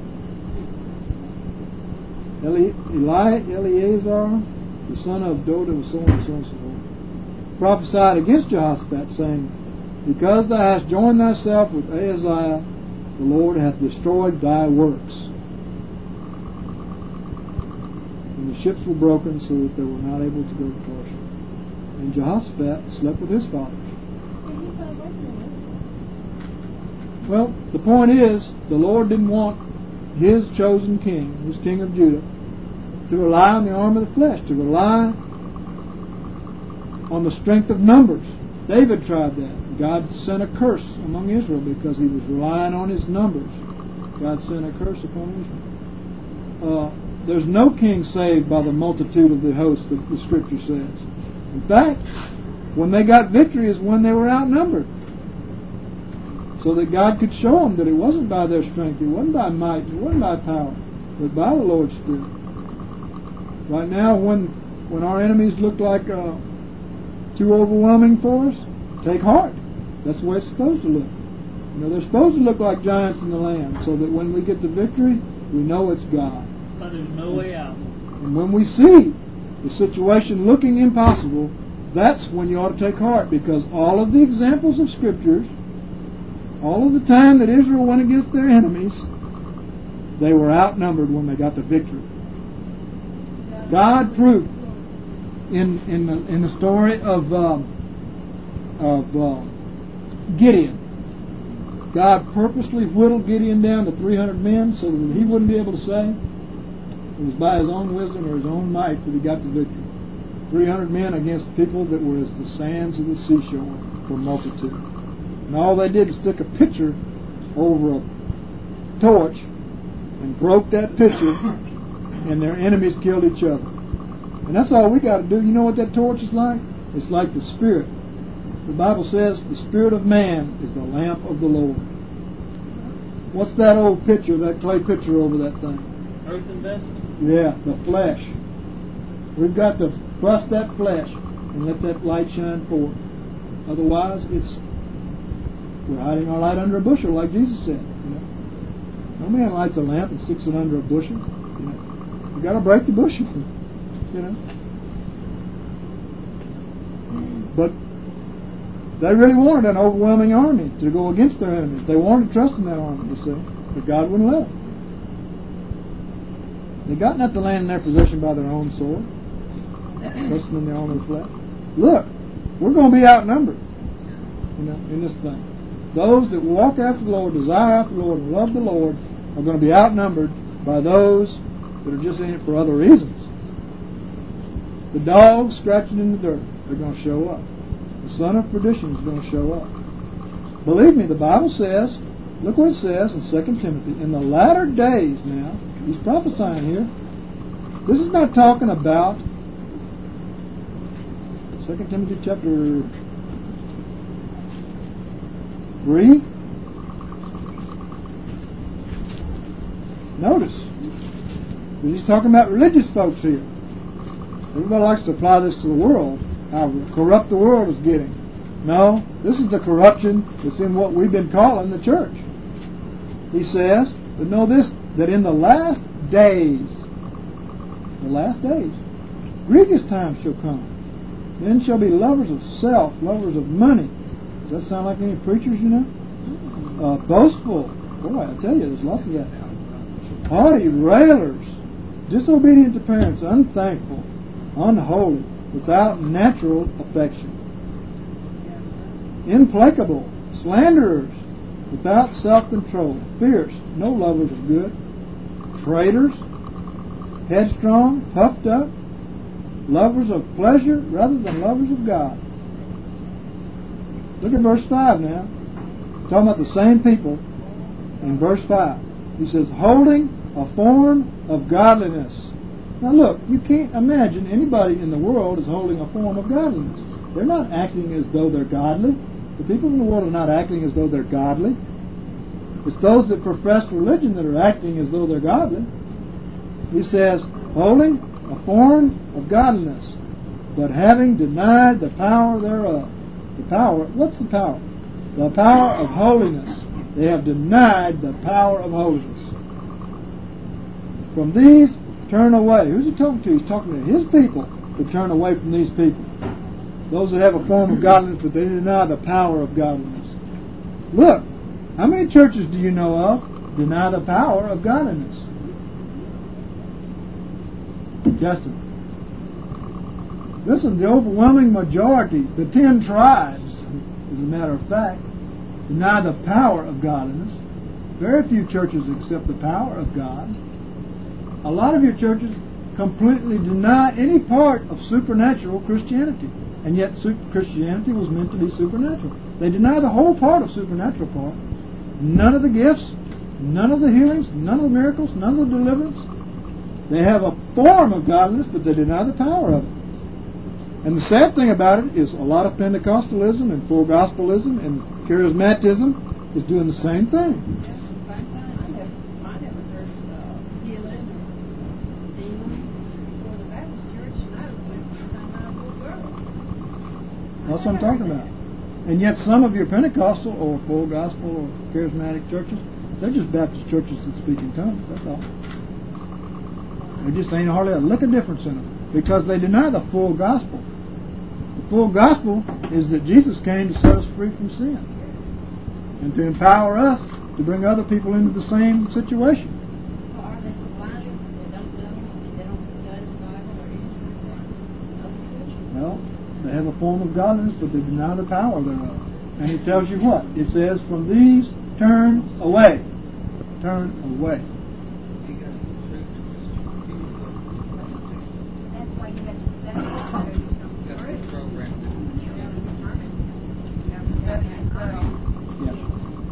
Eleazar, the son of Dodo, so on and so on and so forth, prophesied against Jehoshaphat, saying, Because thou hast joined thyself with Ahaziah, the Lord hath destroyed thy works. And the ships were broken so that they were not able to go to Tarshish. And Jehoshaphat slept with his fathers. Well, the point is, the Lord didn't want His chosen king, His king of Judah, to rely on the arm of the flesh, to rely on the strength of numbers. David tried that. God sent a curse among Israel because he was relying on his numbers. God sent a curse upon Israel. There's no king saved by the multitude of the host, the Scripture says. In fact, when they got victory is when they were outnumbered. So that God could show them that it wasn't by their strength, it wasn't by might, it wasn't by power, but by the Lord's Spirit. Right now, when our enemies look like too overwhelming for us, take heart. That's the way it's supposed to look. You know, they're supposed to look like giants in the land, so that when we get the victory, we know it's God. But there's no way out. And when we see the situation looking impossible, that's when you ought to take heart, because all of the examples of Scriptures, all of the time that Israel went against their enemies, they were outnumbered when they got the victory. God proved in the story of Gideon. God purposely whittled Gideon down to 300 men so that he wouldn't be able to say it was by his own wisdom or his own might that he got the victory. 300 men against people that were as the sands of the seashore for multitude. And all they did was stick a pitcher over a torch and broke that pitcher, and their enemies killed each other. And that's all we got to do. You know what that torch is like? It's like the Spirit. The Bible says the spirit of man is the lamp of the Lord. What's that old pitcher, that clay pitcher over that thing? Earthen vessel? Yeah, the flesh. We've got to bust that flesh and let that light shine forth. Otherwise, we're hiding our light under a bushel, like Jesus said. You know? No man lights a lamp and sticks it under a bushel. You know? You got to break the bushel. You know. But they really wanted an overwhelming army to go against their enemies. They wanted to trust in that army, you see. But God wouldn't let them. They got not the land in their possession by their own sword, trusting in the arm of the flesh. Look, we're going to be outnumbered, you know, in this thing. Those that walk after the Lord, desire after the Lord, and love the Lord are going to be outnumbered by those that are just in it for other reasons. The dogs scratching in the dirt, they're going to show up. The son of perdition is going to show up. Believe me, the Bible says, look what it says in 2 Timothy. In the latter days now, he's prophesying here. This is not talking about 2 Timothy chapter 3. Notice, he's talking about religious folks here. Everybody likes to apply this to the world, how corrupt the world is getting. No, this is the corruption that's in what we've been calling the church. He says, but know this, that in the last days, grievous times shall come. Men shall be lovers of self, lovers of money. Does that sound like any preachers, you know? Boastful. Boy, I tell you, there's lots of that. Haughty, railers, disobedient to parents, unthankful, unholy, without natural affection, implacable, slanderers, without self-control, fierce, no lovers of good, traitors, headstrong, puffed up, lovers of pleasure rather than lovers of God. Look at verse 5 now. Talking about the same people in verse 5. He says, holding a form of godliness. Now look, you can't imagine anybody in the world is holding a form of godliness. They're not acting as though they're godly. The people in the world are not acting as though they're godly. It's those that profess religion that are acting as though they're godly. He says, holding a form of godliness, but having denied the power thereof. The power, what's the power? The power of holiness. They have denied the power of holiness. From these, turn away. Who's he talking to? He's talking to his people to turn away from these people. Those that have a form of godliness, but they deny the power of godliness. Look, how many churches do you know of deny the power of godliness? Justin. Listen, the overwhelming majority, the 10 tribes, as a matter of fact, deny the power of godliness. Very few churches accept the power of God. A lot of your churches completely deny any part of supernatural Christianity. And yet Christianity was meant to be supernatural. They deny the whole part of supernatural part. None of the gifts, none of the healings, none of the miracles, none of the deliverance. They have a form of godliness, but they deny the power of it. And the sad thing about it is a lot of Pentecostalism and full gospelism and charismatism is doing the same thing. That's what I'm talking about. And yet some of your Pentecostal or full gospel or charismatic churches, they're just Baptist churches that speak in tongues. That's all. There just ain't hardly a lick of difference in them because they deny the full gospel. The full gospel is that Jesus came to set us free from sin and to empower us to bring other people into the same situation. Are they blind? They don't know? They don't study the Bible or anything like that? Well, they have a form of godliness, but they deny the power thereof. And it tells you what? It says, from these, turn away. Turn away. That's why you have to study it or you don't That's the program. Yes.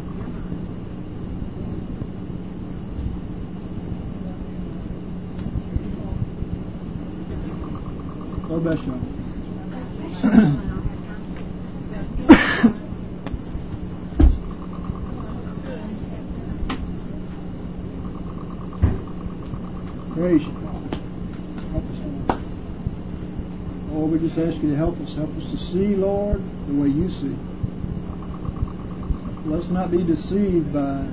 God bless you. Praise you, Father. Help us, Lord. Oh, we just ask you to help us. Help us to see, Lord, the way you see. Let's not be deceived by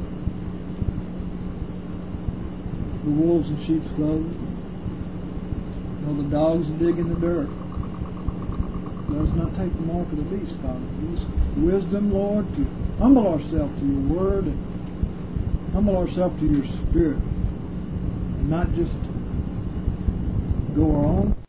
the wolves in sheep's clothing, nor the dogs that dig in the dirt. Let us not take the mark of the beast, Father. Give us wisdom, Lord, to humble ourselves to your word and humble ourselves to your spirit. And not just go our own